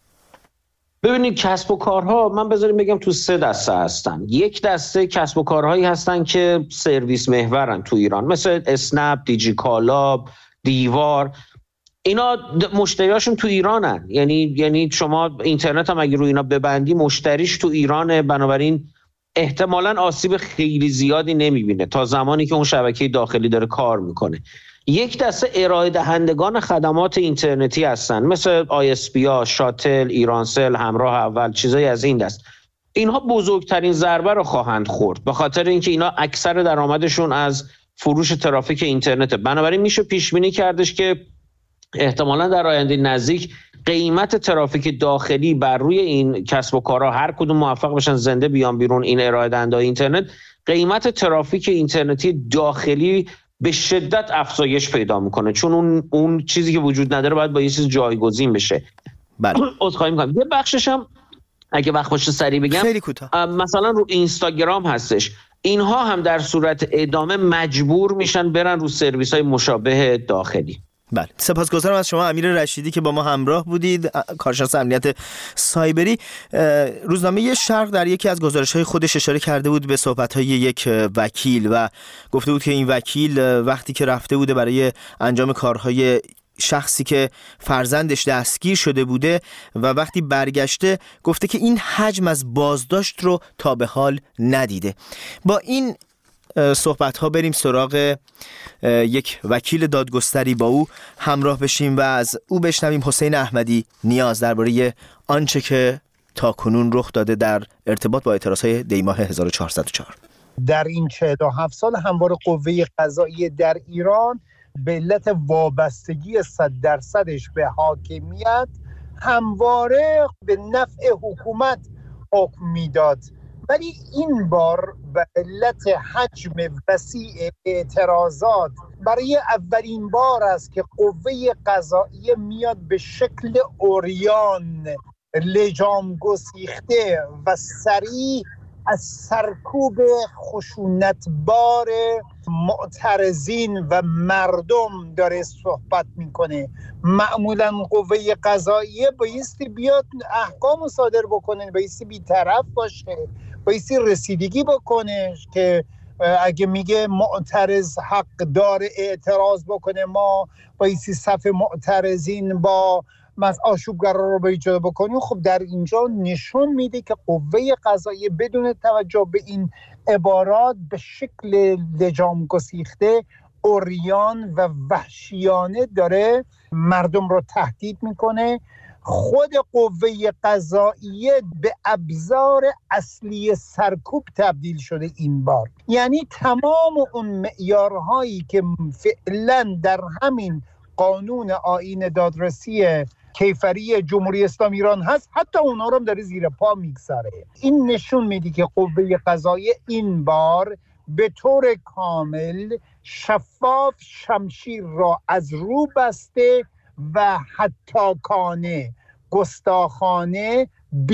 ببینید کسب و کارها، من بذاریم بگم تو 3 دسته هستن. یک دسته کسب و کارهایی هستن که سرویس محورن تو ایران، مثل اسنپ، دیجیکالا، دیوار. اینا مشتریاشون تو ایرانن، یعنی شما اینترنت هم اگه روی اینا ببندی مشتریش تو ایرانه، بنابراین احتمالاً آسیب خیلی زیادی نمیبینه تا زمانی که اون شبکه داخلی داره کار میکنه. یک دسته ارائه دهندگان خدمات اینترنتی هستن، مثل ISP ها، شاتل، ایرانسل، همراه اول، چیزایی از این دست. اینها بزرگترین ضربه رو خواهند خورد به خاطر اینکه اینا اکثر درآمدشون از فروش ترافیک اینترنته. بنابراین میشه پیش بینی کردش که احتمالاً در آینده نزدیک قیمت ترافیک داخلی بر روی این کسب و کارها، هر کدوم موفق بشن زنده بیان بیرون این ارائه دهنده‌های اینترنت، قیمت ترافیک اینترنتی داخلی به شدت افزایش پیدا میکنه، چون اون چیزی که وجود نداره باید با یه چیز جایگزین بشه. بله. عذرخواهی میکنم. یه بخشش هم اگه وقت باشه سریع بگم، خیلی کوتاه، مثلا رو اینستاگرام هستش. اینها هم در صورت ادامه مجبور میشن برن رو سرویس‌های مشابه داخلی. بله، سپاسگزارم از شما امیر رشیدی که با ما همراه بودید، کارشناس امنیت سایبری. روزنامه شرق در یکی از گزارش‌های خودش اشاره کرده بود به صحبت‌های یک وکیل و گفته بود که این وکیل وقتی که رفته بوده برای انجام کارهای شخصی که فرزندش دستگیر شده بوده و وقتی برگشته گفته که این حجم از بازداشت رو تا به حال ندیده. با این صحبت ها بریم سراغ یک وکیل دادگستری، با او همراه بشیم و از او بشنویم حسین احمدی نیاز درباره آنچه که تاکنون رخ داده در ارتباط با اعتراضهای دیماه 1404. در این 47 سال همواره قوه قضاییه در ایران به علت وابستگی 100% به حاکمیت همواره به نفع حکومت حکم میداد، ولی این بار به علت حجم وسیع اعتراضات برای اولین بار است که قوه قضاییه میاد به شکل عریان، لجام گسیخته و سریع از سرکوب خشونتبار معترضین و مردم داره صحبت میکنه. معمولا قوه قضاییه بایستی بیاد احکام صادر بکنه، بایستی بی‌طرف باشه، بایستی رسیدگی بکنه که اگه میگه معترض حق داره اعتراض بکنه، ما بایستی صف معترضین با آشوبگرا رو باید جدا بکنیم. خب در اینجا نشون میده که قوه قضاییه بدون توجه به این عبارات به شکل لجام گسیخته، عریان و وحشیانه داره مردم رو تهدید میکنه. خود قوه قضاییه به ابزار اصلی سرکوب تبدیل شده این بار. یعنی تمام اون معیارهایی که فعلا در همین قانون آیین دادرسی کیفری جمهوری اسلامی ایران هست، حتی اونا رو هم داره زیر پا میگذاره. این نشون میده که قوه قضاییه این بار به طور کامل شفاف شمشیر را از رو بسته و حتاکانه، گستاخانه،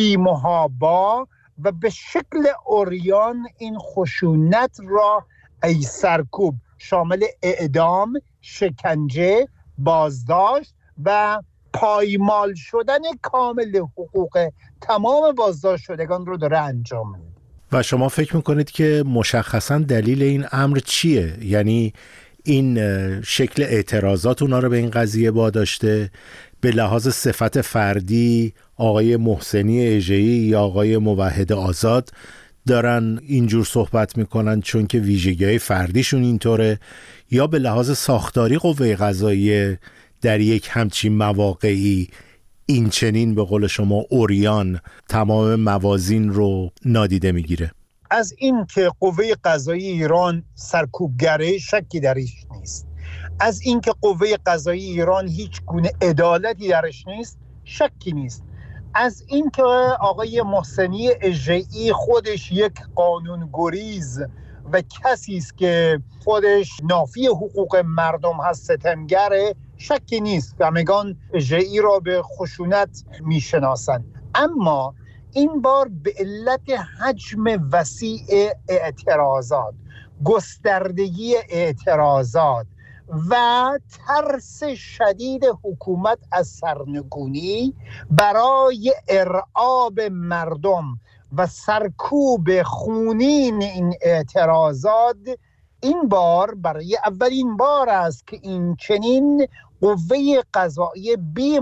بی‌محابا و به شکل عریان این خشونت را ای سرکوب شامل اعدام، شکنجه، بازداشت و پایمال شدن کامل حقوق تمام بازداشت شدگان رو داره انجام میده. و شما فکر میکنید که مشخصاً دلیل این امر چیه؟ یعنی این شکل اعتراضات اونا رو به این قضیه واداشته؟ به لحاظ صفت فردی آقای محسنی اژه‌ای یا آقای موحد آزاد دارن اینجور صحبت میکنن چون که ویژگی‌های فردیشون اینطوره، یا به لحاظ ساختاری قوه قضاییه در یک همچین مواقعی این چنین به قول شما عریان تمام موازین رو نادیده میگیره؟ از این که قوه قضاییه ایران سرکوبگره شکی درش نیست. از این که قوه قضاییه ایران هیچ گونه عدالتی درش نیست شکی نیست. از این که آقای محسنی اژه‌ای خودش یک قانونگریز و کسی است که خودش نافی حقوق مردم هست، ستمگره، شکی نیست. همگان اژه‌ای را به خشونت میشناسند. اما این بار به علت حجم وسیع اعتراضات، گستردگی اعتراضات و ترس شدید حکومت از سرنگونی برای ارعاب مردم و سرکوب خونین این اعتراضات، این بار برای اولین بار است که این چنین قوه قضاییه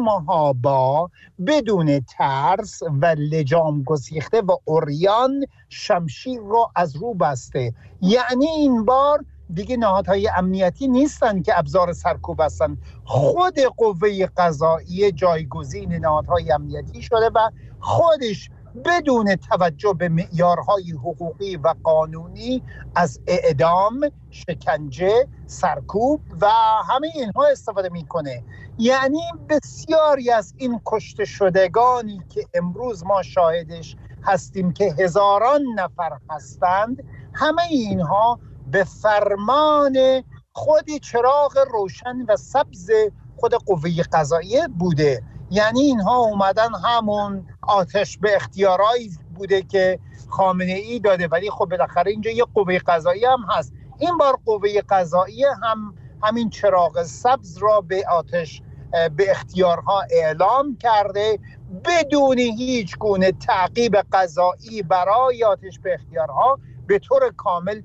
بی‌محابا بدون ترس و لجام گسیخته و عریان شمشیر رو از رو بسته. یعنی این بار دیگه نهادهای امنیتی نیستن که ابزار سرکوب هستن، خود قوه قضاییه جایگزین نهادهای امنیتی شده و خودش بدون توجه به معیارهای حقوقی و قانونی از اعدام، شکنجه، سرکوب و همه اینها استفاده میکنه. یعنی بسیاری از این کشته شدگانی که امروز ما شاهدش هستیم که هزاران نفر هستند، همه اینها به فرمان خود چراغ روشن و سبز خود قوه قضاییه بوده. یعنی اینها اومدن همون آتش به اختیارایی بوده که خامنه ای داده، ولی خب بالاخره اینجا یه قوه قضاییه هم هست. این بار قوه قضاییه هم همین چراغ سبز را به آتش به اختیارها اعلام کرده بدون هیچ گونه تعقیب قضایی برای آتش به اختیارها، به طور کامل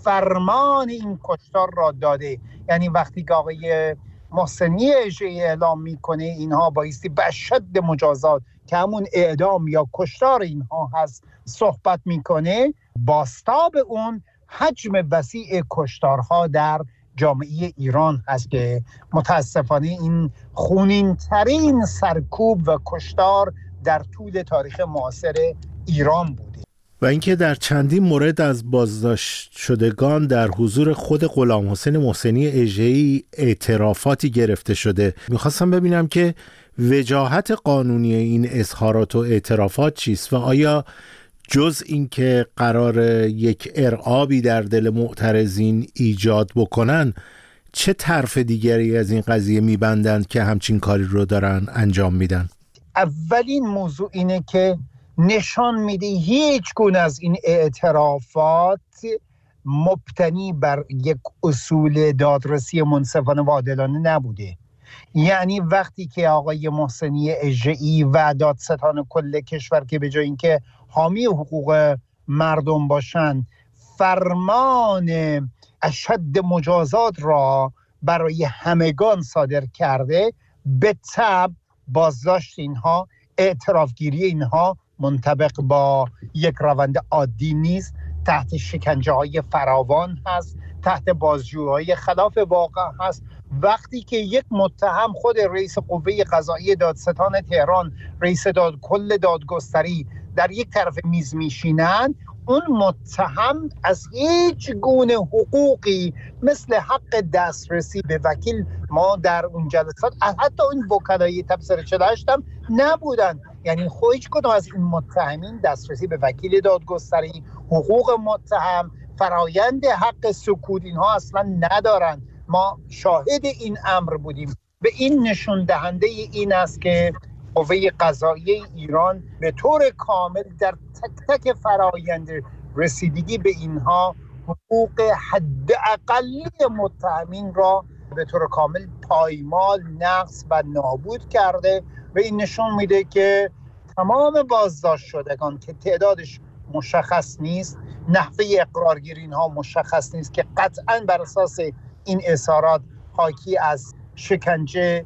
فرمان این کشتار را داده. یعنی وقتی که آقای محسنی اژه‌ای اعلام میکنه اینها بایستی به شد مجازات که همون اعدام یا کشتار اینها هست صحبت میکنه، بازتاب اون حجم وسیع کشتارها در جامعه ایران هست که متاسفانه این خونین ترین سرکوب و کشتار در طول تاریخ معاصر ایران بوده. و اینکه در چندین مورد از بازداشت شدگان در حضور خود غلام حسین محسنی اژه‌ای اعترافاتی گرفته شده. میخواستم ببینم که وجاهت قانونی این اظهارات و اعترافات چیست و آیا جز این که قرار یک ارعابی در دل معترضین ایجاد بکنن، چه طرف دیگری از این قضیه میبندند که همچین کاری رو دارن انجام میدن؟ اولین موضوع اینه که نشان میده هیچ گونه از این اعترافات مبتنی بر یک اصول دادرسی منصفانه و عادلانه نبوده. یعنی وقتی که آقای محسنی اژه‌ای و دادستان کل کشور که به جای اینکه حامی حقوق مردم باشند فرمان اشد مجازات را برای همگان صادر کرده، به تبع بازداشت اینها، اعترافگیری اینها منطبق با یک روند عادی نیست، تحت شکنجه‌های فراوان هست، تحت بازجویی‌های خلاف واقع هست. وقتی که یک متهم خود رئیس قوه قضاییه دادستان تهران، رئیس کل دادگستری در یک طرف میز میشینند، اون متهم از هیچ گونه حقوقی مثل حق دسترسی به وکیل، ما در اون جلسات حتی اون وکلای تبصره 48 هم نبودن، یعنی هیچ کدوم از این متهمین دسترسی به وکیل دادگستری، حقوق متهم، فرایند حق سکوت اینها اصلا ندارن. ما شاهد این امر بودیم. به این نشون دهنده این است که قوه قضاییه ایران به طور کامل در تک تک فرایند رسیدگی به اینها حقوق حداقلی متهمین را به طور کامل پایمال، نقض و نابود کرده و این نشون میده که تمام بازداشت شدگان که تعدادش مشخص نیست، نحوه اقرارگیری اینها مشخص نیست که قطعاً بر اساس این اظهارات حاکی از شکنجه،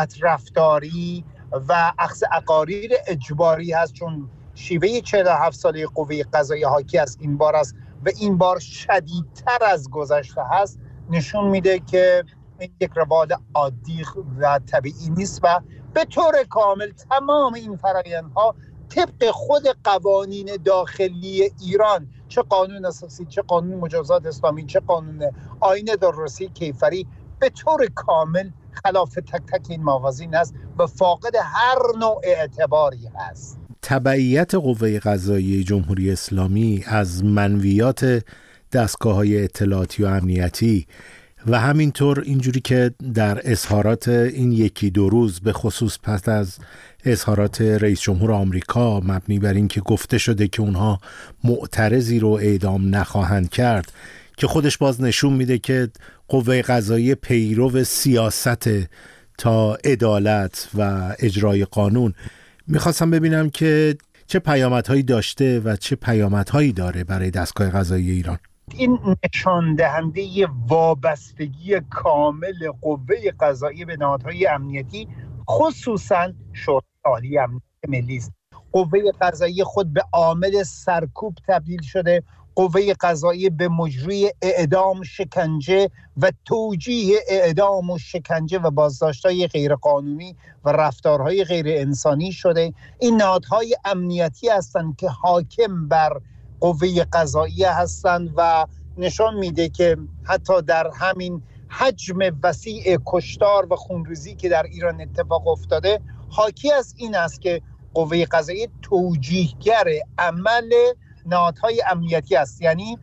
بدرفتاری و اخذ اقاریر اجباری هست، چون شیوه 47 ساله قوه قضاییه حاکی از این بار است و این بار شدیدتر از گذشته هست. نشون میده که این یک روال عادی و طبیعی نیست و به طور کامل تمام این فرآیندها طبق خود قوانین داخلی ایران، چه قانون اساسی، چه قانون مجازات اسلامی، چه قانون آیین دادرسی کیفری، به طور کامل خلاف تک تک این موازین است و فاقد هر نوع اعتباری است. تبعیت قوه قضاییه جمهوری اسلامی از منویات دستگاه‌های اطلاعاتی و امنیتی و همینطور اینجوری که در اظهارات این یکی دو روز به خصوص پس از اظهارات رئیس جمهور آمریکا مبنی بر این که گفته شده که اونها معترضی رو اعدام نخواهند کرد، که خودش باز نشون میده که قوه قضاییه پیرو سیاست تا عدالت و اجرای قانون. میخواستم ببینم که چه پیامدهایی داشته و چه پیامدهایی داره برای دستگاه قضاییه ایران. این نشان دهنده وابستگی کامل قوه قضاییه به نهادهای امنیتی، خصوصا شورای عالی امنیت ملی است. قوه قضاییه خود به عامل سرکوب تبدیل شده، قوه قضاییه به مجری اعدام، شکنجه و توجیه اعدام و شکنجه و بازداشت‌های غیرقانونی و رفتارهای غیر انسانی شده. این نهادهای امنیتی هستند که حاکم بر قوه قضاییه هستند و نشان میده که حتی در همین حجم وسیع کشتار و خونریزی که در ایران اتفاق افتاده، حاکی از این است که قوه قضاییه توجیهگر عمل نهادهای امنیتی است، یعنی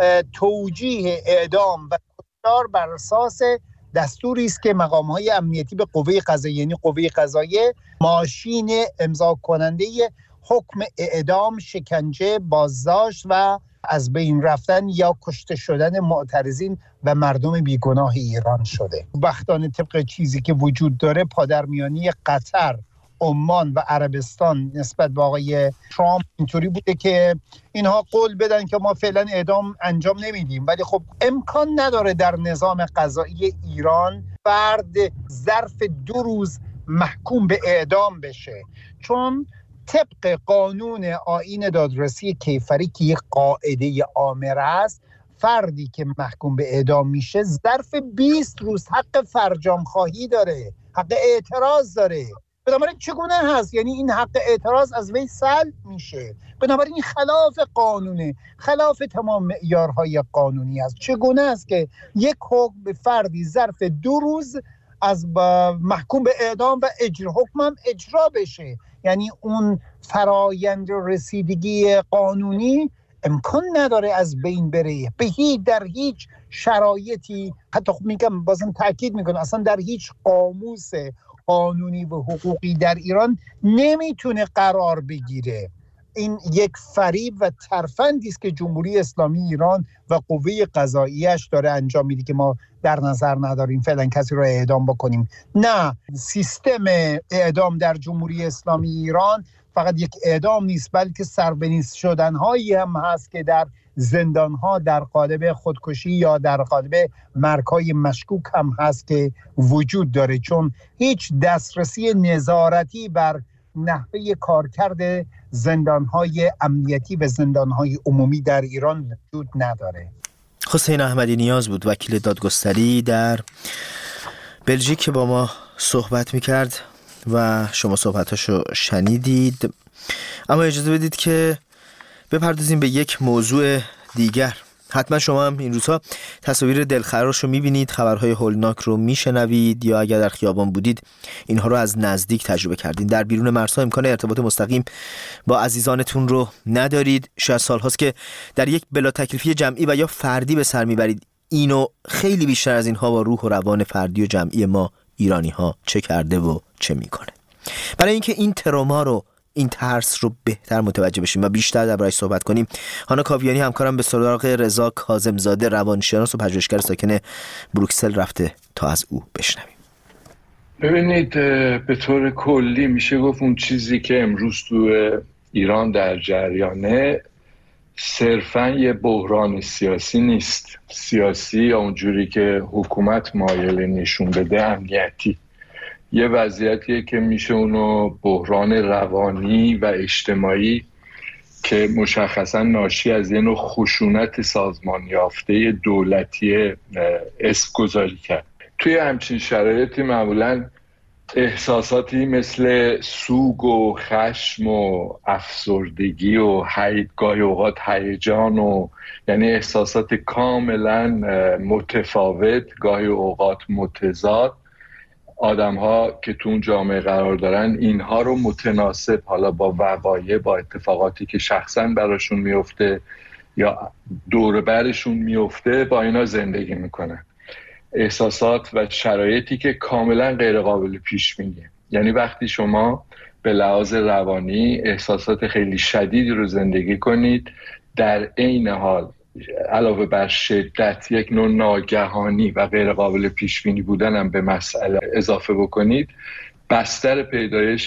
توجیه اعدام و کشتار بر اساس دستوری است که مقام‌های امنیتی به قوه قضاییه، یعنی قوه قضاییه ماشین امضا کننده حکم اعدام، شکنجه، بازداشت و از بین رفتن یا کشته شدن معترضین و مردم بیگناه ایران شده. بختانه طبق چیزی که وجود داره، پادرمیانی قطر، عمان و عربستان نسبت به آقای ترامپ اینطوری بوده که اینها قول بدن که ما فعلا اعدام انجام نمیدیم، ولی خب امکان نداره در نظام قضایی ایران فرد ظرف 2 روز محکوم به اعدام بشه، چون طبق قانون آیین دادرسی کیفری که یک قاعده آمر است، فردی که محکوم به اعدام میشه ظرف 20 روز حق فرجام خواهی داره، حق اعتراض داره. بنابراین چگونه هست؟ یعنی این حق اعتراض از وی سلب میشه. بنابراین خلاف قانونه، خلاف تمام معیارهای قانونی است. چگونه است که یک حکم به فردی ظرف 2 روز از محکوم به اعدام و حکمم اجرا بشه؟ یعنی اون فرایند رسیدگی قانونی امکان نداره از بین بره در هیچ شرایطی. حتی میگم، بازم تاکید میکنم، اصلا در هیچ قاموس قانونی و حقوقی در ایران نمیتونه قرار بگیره. این یک فریب و ترفندی است که جمهوری اسلامی ایران و قوه قضاییه‌اش داره انجام میده که ما در نظر نداریم فعلا کسی رو اعدام بکنیم. نه، سیستم اعدام در جمهوری اسلامی ایران فقط یک اعدام نیست، بلکه سربنیست شدن‌هایی هم هست که در زندان‌ها در قالب خودکشی یا در قالب مرگ‌های مشکوک هم هست که وجود داره، چون هیچ دسترسی نظارتی بر نحوه کارکرد زندان‌های امنیتی و زندان‌های عمومی در ایران وجود نداره. حسین احمدی نیاز بود، وکیل دادگستری در بلژیک که با ما صحبت میکرد و شما صحبتاشو شنیدید. اما اجازه بدید که بپردازیم به یک موضوع دیگر. حتما شما هم این روزها تصاویر دلخراش رو میبینید، خبرهای هولناک رو میشنوید یا اگر در خیابان بودید اینها رو از نزدیک تجربه کردید. در بیرون مرزها امکان ارتباط مستقیم با عزیزانتون رو ندارید. 60 سال هاست که در یک بلا تکلیفی جمعی و یا فردی به سر میبرید. اینو خیلی بیشتر از اینها با روح و روان فردی و جمعی ما ایرانی ها چه کرده و چه میکنه. برای اینکه این تروما رو، این ترس رو بهتر متوجه بشیم و بیشتر درباره‌اش صحبت کنیم، هانا کاویانی همکارم به سراغ رضا کاظمزاده روانشناس و پژوهشگر ساکن بروکسل رفته تا از او بشنویم. ببینید، به طور کلی میشه گفت اون چیزی که امروز تو ایران در جریانه صرفاً یه بحران سیاسی نیست. سیاسی یا اونجوری که حکومت مایل نشون بده امنیتی. یه وضعیتیه که میشه اونو بحران روانی و اجتماعی که مشخصا ناشی از یه نوع خشونت سازمان یافته دولتی اسم گذاری کرد. توی همچین شرایطی معمولاً احساساتی مثل سوگ و خشم و افسردگی و گاهی اوقات هیجان و یعنی احساسات کاملا متفاوت، گاهی اوقات متضاد، آدم ها که تو اون جامعه قرار دارن اینها رو متناسب حالا با وقایع، با اتفاقاتی که شخصا براشون میفته یا دور برشون میفته، با اینا زندگی میکنن. احساسات و شرایطی که کاملا غیر قابل پیش بینیه. یعنی وقتی شما به لحاظ روانی احساسات خیلی شدیدی رو زندگی کنید، در عین حال علاوه بر شدت یک نوع ناگهانی و غیر قابل پیش بینی بودن هم به مسئله اضافه بکنید، بستر پیدایش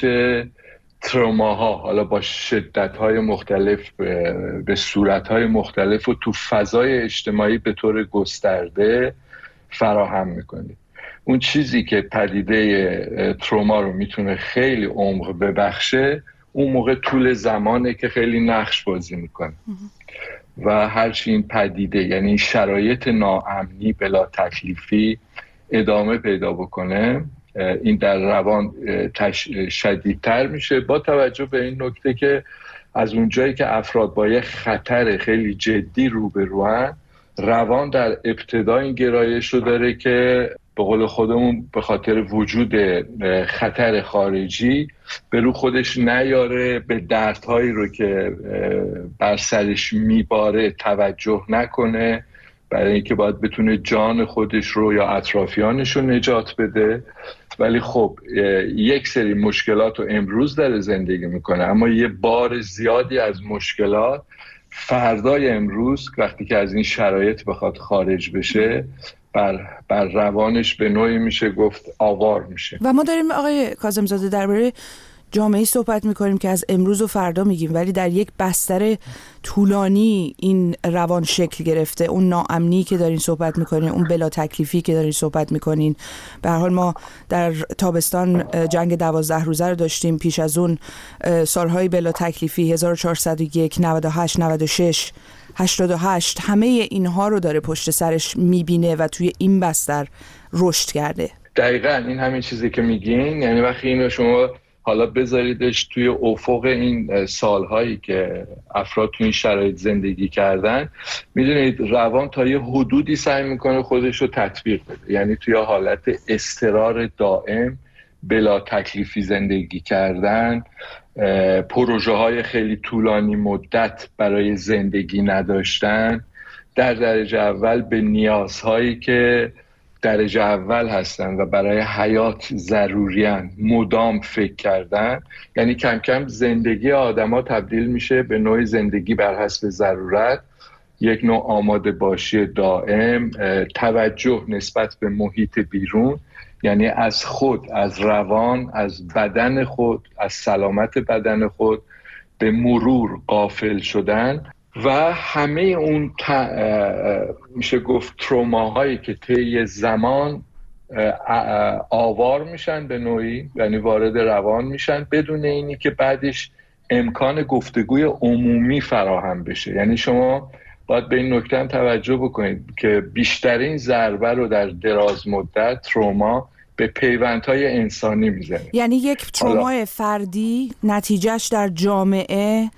تروماها حالا با شدت‌های مختلف به صورت‌های مختلف و تو فضای اجتماعی به طور گسترده فراهم میکنید. اون چیزی که پدیده تروما رو میتونه خیلی عمق ببخشه، اون موقع طول زمانه که خیلی نقش بازی میکنه و هرچی این پدیده یعنی شرایط ناامنی بلا تکلیفی ادامه پیدا بکنه، این در روان شدیدتر میشه، با توجه به این نکته که از اونجایی که افراد با یه خطر خیلی جدی روبروان، روان در ابتدا این گرایش رو داره که به قول خودمون به خاطر وجود خطر خارجی به رو خودش نیاره، به دردهایی رو که بر سرش میباره توجه نکنه، برای اینکه باید بتونه جان خودش رو یا اطرافیانش رو نجات بده. ولی خب یک سری مشکلات رو امروز داره زندگی میکنه، اما یه بار زیادی از مشکلات فردای امروز وقتی که از این شرایط بخواد خارج بشه بر روانش به نوعی میشه گفت آوار میشه. و ما داریم آقای کاظمزاده درباره جامعه‌ای صحبت میکنیم که از امروز و فردا میگیم، ولی در یک بستر طولانی این روان شکل گرفته. اون ناامنی که دارین صحبت میکنین، اون بلا تکلیفی که دارین صحبت میکنین، به هر حال ما در تابستان جنگ 12 روزه رو داشتیم، پیش از اون سالهای بلا تکلیفی 1401 98 96 88، همه اینها رو داره پشت سرش میبینه و توی این بستر رشد کرده. دقیقاً این همین چیزی که میگین، یعنی وقتی اینو شما حالا بذاریدش توی افق این سالهایی که افراد توی این شرایط زندگی کردن، میدونید روان تا یه حدودی سعی میکنه خودش رو تطبیق بده، یعنی توی حالت اضطرار دائم، بلا تکلیفی زندگی کردن، پروژه های خیلی طولانی مدت برای زندگی نداشتن، در درجه اول به نیازهایی که درجه اول هستن و برای حیات ضروریان مدام فکر کردن. یعنی کم کم زندگی آدما تبدیل میشه به نوع زندگی بر حسب ضرورت، یک نوع آماده باشی دائم، توجه نسبت به محیط بیرون، یعنی از خود، از روان، از بدن خود، از سلامت بدن خود به مرور غافل شدن و همه اون میشه گفت تروماهایی که طی زمان آوار میشن به نوعی، یعنی وارد روان میشن بدون اینی که بعدش امکان گفتگوی عمومی فراهم بشه. یعنی شما باید به این نکته هم توجه بکنید که بیشترین ضربه رو در دراز مدت تروما به پیوندهای انسانی میزنه. یعنی یک تروما فردی نتیجهش در جامعه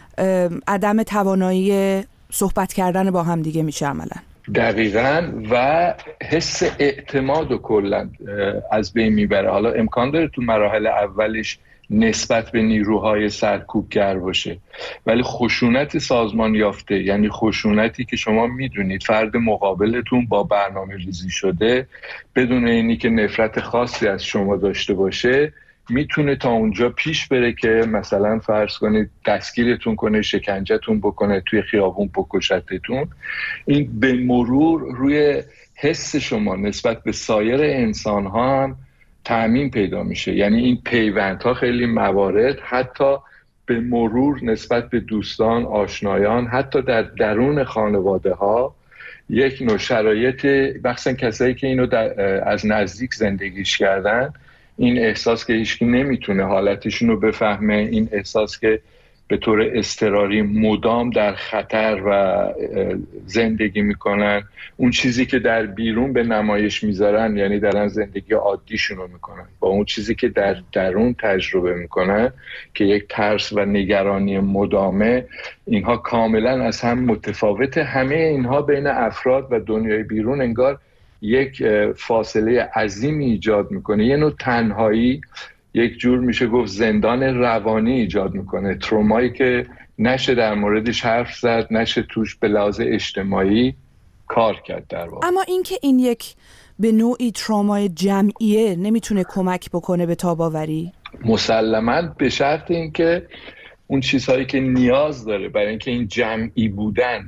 عدم توانایی صحبت کردن با هم دیگه میشه عملا. دقیقاً، و حس اعتماد و کلا از بین میبره. حالا امکان داره تو مراحل اولش نسبت به نیروهای سرکوبگر باشه، ولی خشونت سازمان یافته، یعنی خشونتی که شما میدونید فرد مقابلتون با برنامه ریزی شده بدون اینی که نفرت خاصی از شما داشته باشه میتونه تا اونجا پیش بره که مثلا فرض کنید دستگیرتون کنه، شکنجهتون بکنه، توی خیابون بکشتتون. این به مرور روی حس شما نسبت به سایر انسان ها هم تأمین پیدا میشه. یعنی این پیوندها خیلی موارد حتی به مرور نسبت به دوستان، آشنایان، حتی در درون خانواده ها یک نوع شرایط، مخصوصا کسایی که اینو از نزدیک زندگیش کردن، این احساس که هیچکی نمیتونه حالتشون رو بفهمه، این احساس که به طور اضطراری مدام در خطر و زندگی میکنن، اون چیزی که در بیرون به نمایش میذارن یعنی دارن زندگی عادیشون رو میکنن با اون چیزی که در درون تجربه میکنن که یک ترس و نگرانی مدامه، اینها کاملا از هم متفاوته. همه اینها بین افراد و دنیای بیرون انگار یک فاصله عظیمی ایجاد میکنه، یه نوع تنهایی، یک جور میشه گفت زندان روانی ایجاد میکنه. ترومایی که نشه در موردش حرف زد، نشه توش به لحاظ اجتماعی کار کرد در واقع. اما اینکه این یک به نوعی ترومای جمعیه نمیتونه کمک بکنه به تاب‌آوری؟ مسلماً به شرط اینکه اون چیزهایی که نیاز داره برای اینکه این جمعی بودن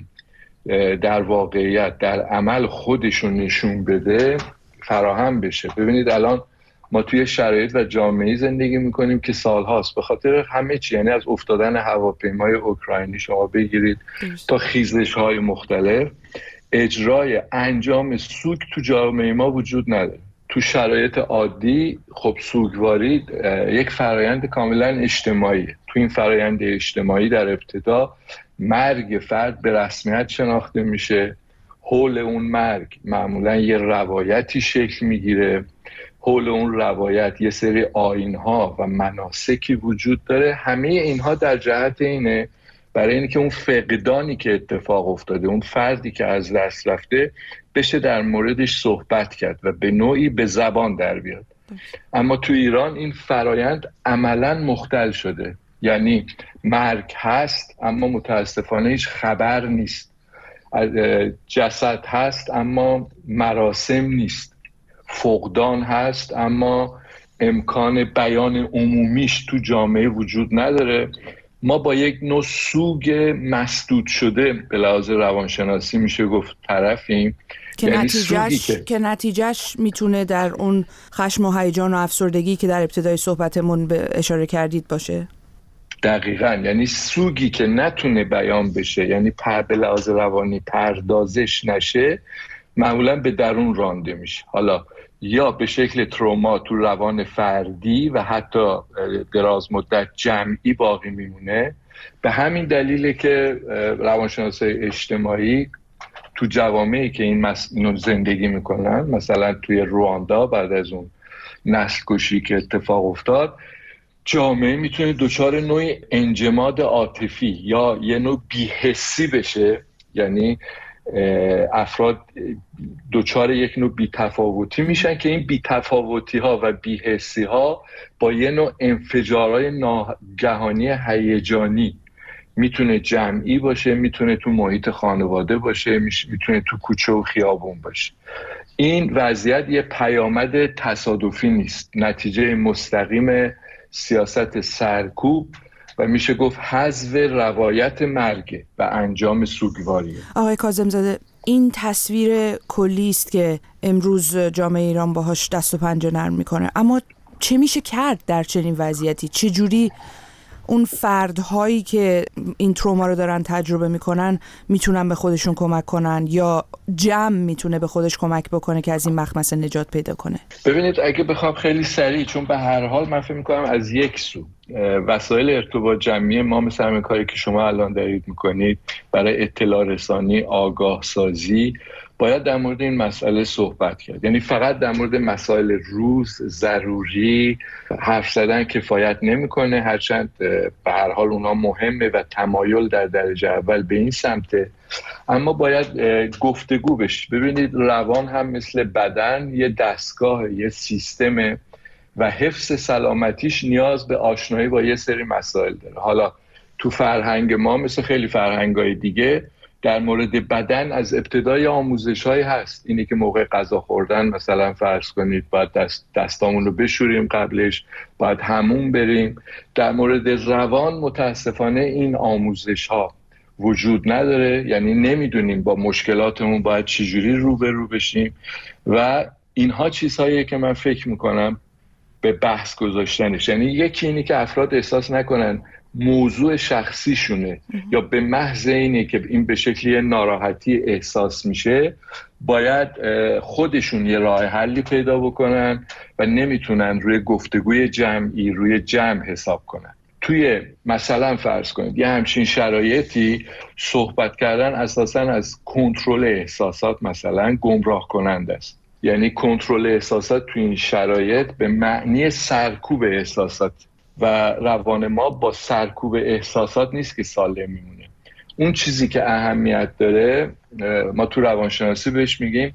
در واقعیت در عمل خودشون نشون بده فراهم بشه. ببینید الان ما توی شرایط و جامعه زندگی میکنیم که سالهاست به خاطر همه چی، یعنی از افتادن هواپیمای اوکراینی شما بگیرید تا خیزش‌های مختلف، اجرای انجام سوگ تو جامعه ما وجود نداره. تو شرایط عادی خب سوگواری یک فرایند کاملا اجتماعیه. تو این فرایند اجتماعی در ابتدا مرگ فرد به رسمیت شناخته میشه، حول اون مرگ معمولا یه روایتی شکل میگیره، حول اون روایت یه سری آیین‌ها و مناسکی وجود داره. همه اینها در جهت اینه برای اینکه که اون فقدانی که اتفاق افتاده، اون فردی که از دست رفته بشه در موردش صحبت کرد و به نوعی به زبان در بیاد. اما تو ایران این فرایند عملاً مختل شده، یعنی مرگ هست اما متاسفانه هیچ خبر نیست، جسد هست اما مراسم نیست، فقدان هست اما امکان بیان عمومیش تو جامعه وجود نداره. ما با یک نوع سوگ مسدود شده به لحاظ روانشناسی میشه گفت طرفیم که یعنی که نتیجهش میتونه در اون خشم و هیجان و افسردگی که در ابتدای صحبتمون به اشاره کردید باشه. دقیقاً، یعنی سوگی که نتونه بیان بشه، یعنی به لحاظ روانی پردازش نشه، معمولاً به درون رانده میشه. حالا یا به شکل تروما تو روان فردی و حتی دراز مدت جمعی باقی میمونه. به همین دلیله که روانشناسای اجتماعی تو جوامعی که اینو زندگی میکنن، مثلا توی رواندا بعد از اون نسل کشی که اتفاق افتاد، جامعه میتونه دچار نوعی انجماد عاطفی یا یه نوع بی‌حسی بشه، یعنی افراد دچار یک نوع بی‌تفاوتی میشن که این بی‌تفاوتی ها و بی‌حسی ها با یه نوع انفجارهای ناگهانی هیجانی، میتونه جمعی باشه، میتونه تو محیط خانواده باشه، میتونه تو کوچه و خیابون باشه. این وضعیت یه پیامد تصادفی نیست، نتیجه مستقیم سیاست سرکوب و میشه گفت حذف روایت مرگ و انجام سوگواریه. آقای کاظم‌زاده، این تصویر کلی است که امروز جامعه ایران باهاش دست و پنجه نرم میکنه. اما چه میشه کرد در چنین وضعیتی؟ چه جوری اون فردهایی که این تروما رو دارن تجربه میکنن میتونن به خودشون کمک کنن، یا جمع میتونه به خودش کمک بکنه که از این مخمسه نجات پیدا کنه؟ ببینید اگه بخوام خیلی سریع، چون به هر حال من فکر میکنم از یک سو وسایل ارتباط جمعی ما مثل همین کاری که شما الان دارید میکنید برای اطلاع رسانی، آگاه سازی، باید در مورد این مسئله صحبت کرد. یعنی فقط در مورد مسائل روز ضروری حرف زدن کفایت نمیکنه، هرچند به هر حال اونها مهمه و تمایل در درجه اول به این سمته، اما باید گفتگو بشه. ببینید روان هم مثل بدن یه دستگاه، یه سیستمه و حفظ سلامتیش نیاز به آشنایی با یه سری مسائل داره. حالا تو فرهنگ ما مثل خیلی فرهنگ‌های دیگه در مورد بدن از ابتدای آموزش‌های هست. اینی که موقع غذا خوردن مثلا فرض کنید باید دستامون رو بشوریم، قبلش باید حموم بریم. در مورد روان متاسفانه این آموزش‌ها وجود نداره، یعنی نمیدونیم با مشکلاتمون باید چجوری روبرو بشیم و اینها چیزهایی که من فکر میکنم به بحث گذاشتنش. یعنی یکی اینی که افراد احساس نکنن موضوع شخصیشونه یا به محض اینه که این به شکلی ناراحتی احساس میشه باید خودشون یه راه حلی پیدا بکنن و نمیتونن روی گفتگوی جمعی، روی جمع حساب کنن. توی مثلا فرض کنید یه همچین شرایطی صحبت کردن اساساً از کنترل احساسات مثلا گمراه کننده است. یعنی کنترل احساسات توی این شرایط به معنی سرکوب احساسات و روان ما با سرکوب احساسات نیست که سالم میمونه. اون چیزی که اهمیت داره ما تو روانشناسی بهش میگیم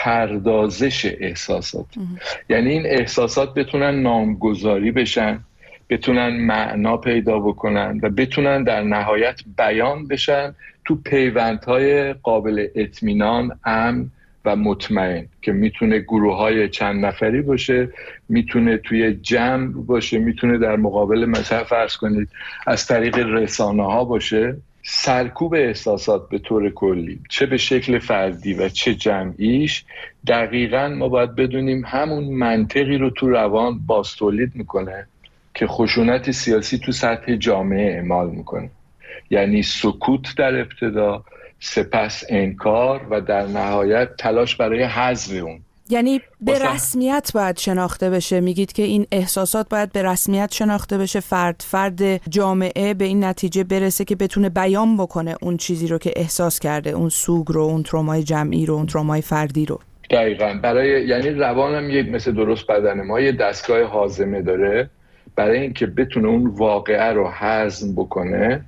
پردازش احساسات. یعنی این احساسات بتونن نامگذاری بشن، بتونن معنا پیدا بکنن و بتونن در نهایت بیان بشن تو پیوندهای قابل اطمینان، امن و مطمئن که میتونه گروه‌های چند نفری باشه، میتونه توی جمع باشه، میتونه در مقابل مثلا فرض کنید از طریق رسانه‌ها باشه. سرکوب احساسات به طور کلی چه به شکل فردی و چه جمعیش دقیقاً ما باید بدونیم همون منطقی رو تو روان بازتولید میکنه که خشونت سیاسی تو سطح جامعه اعمال میکنه. یعنی سکوت در ابتدا، سپس انکار و در نهایت تلاش برای حذف اون. یعنی به رسمیت باید شناخته بشه. میگید که این احساسات باید به رسمیت شناخته بشه، فرد جامعه به این نتیجه برسه که بتونه بیان بکنه اون چیزی رو که احساس کرده، اون سوگ رو، اون ترومای جمعی رو، اون ترومای فردی رو. دقیقاً. یعنی روان هم مثل درست بدن ما یه دستگاه هاضمه داره برای اینکه بتونه اون واقعه رو هضم بکنه،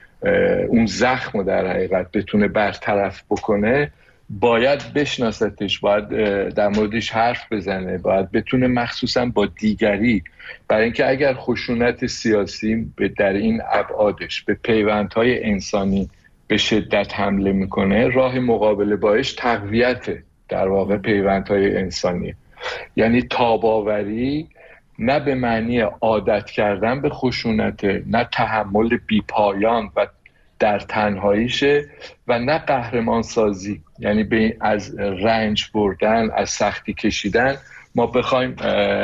اون زخم رو در حقیقت بتونه برطرف بکنه، باید بشناستش، باید در موردش حرف بزنه، باید بتونه مخصوصا با دیگری، برای اینکه اگر خشونت سیاسی در این ابعادش به پیوندهای انسانی به شدت حمله میکنه، راه مقابله باش تقویت در واقع پیوندهای انسانی. یعنی تاباوری نه به معنی عادت کردن به خشونت، نه تحمل بیپایان و در تنهاییشه و نه قهرمان سازی، یعنی از رنج بردن، از سختی کشیدن ما بخوایم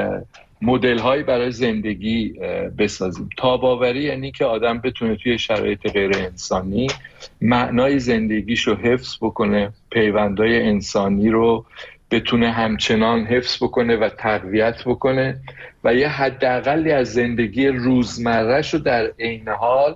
مدل هایی برای زندگی بسازیم. تاباوری یعنی که آدم بتونه توی شرایط غیر انسانی معنای زندگیشو حفظ بکنه، پیوندهای انسانی رو بتونه همچنان حفظ بکنه و تقویت بکنه و یه حداقلی از زندگی روزمره‌شو در عین حال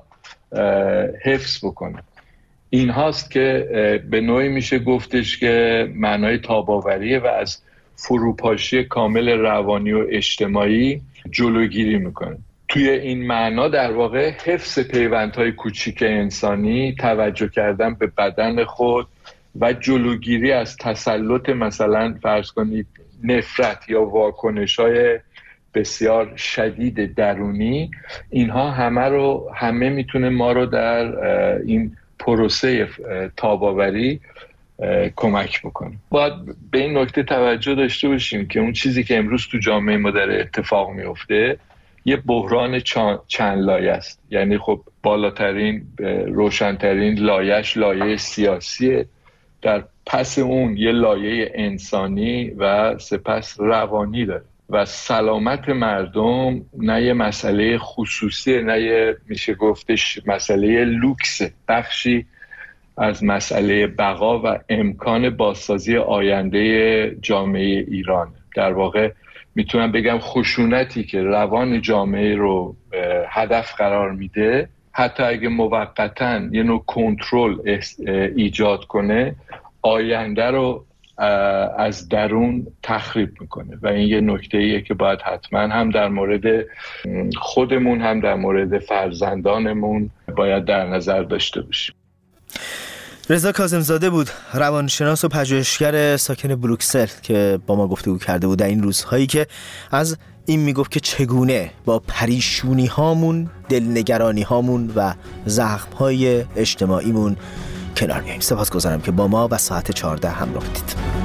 حفظ بکنه. این هاست که به نوعی میشه گفتش که معنای تاباوریه و از فروپاشی کامل روانی و اجتماعی جلوگیری میکنه. توی این معنا در واقع حفظ پیوندهای کوچیک انسانی، توجه کردن به بدن خود و جلوگیری از تسلط مثلا فرض کنید نفرت یا واکنش‌های بسیار شدید درونی، اینها همه میتونه ما رو در این پروسه تاباوری کمک بکنه. باید به این نکته توجه داشته باشیم که اون چیزی که امروز تو جامعه ما داره اتفاق میفته یه بحران چند لایه است. یعنی خب بالاترین روشنترین لایه سیاسیه. در پس اون یه لایه انسانی و سپس روانی داره و سلامت مردم نه یه مسئله خصوصی، نه یه میشه گفتش مسئله لوکس، بخشی از مسئله بقا و امکان بازسازی آینده جامعه ایران. در واقع میتونم بگم خشونتی که روان جامعه رو هدف قرار میده، حتی اگه موقتاً یه نوع کنترل ایجاد کنه، آینده رو از درون تخریب میکنه و این یه نکته‌ایه که باید حتما هم در مورد خودمون هم در مورد فرزندانمون باید در نظر داشته باشیم. رضا کاظم‌زاده بود، روانشناس و پژوهشگر ساکن بروکسل که با ما گفتگو کرده بود در این روزهایی که از این میگفت که چگونه با پریشونی هامون، دلنگرانی هامون و زخم های اجتماعیمون کنار میاییم. سپاسگزارم که با ما و ساعت 14 همراه بودید.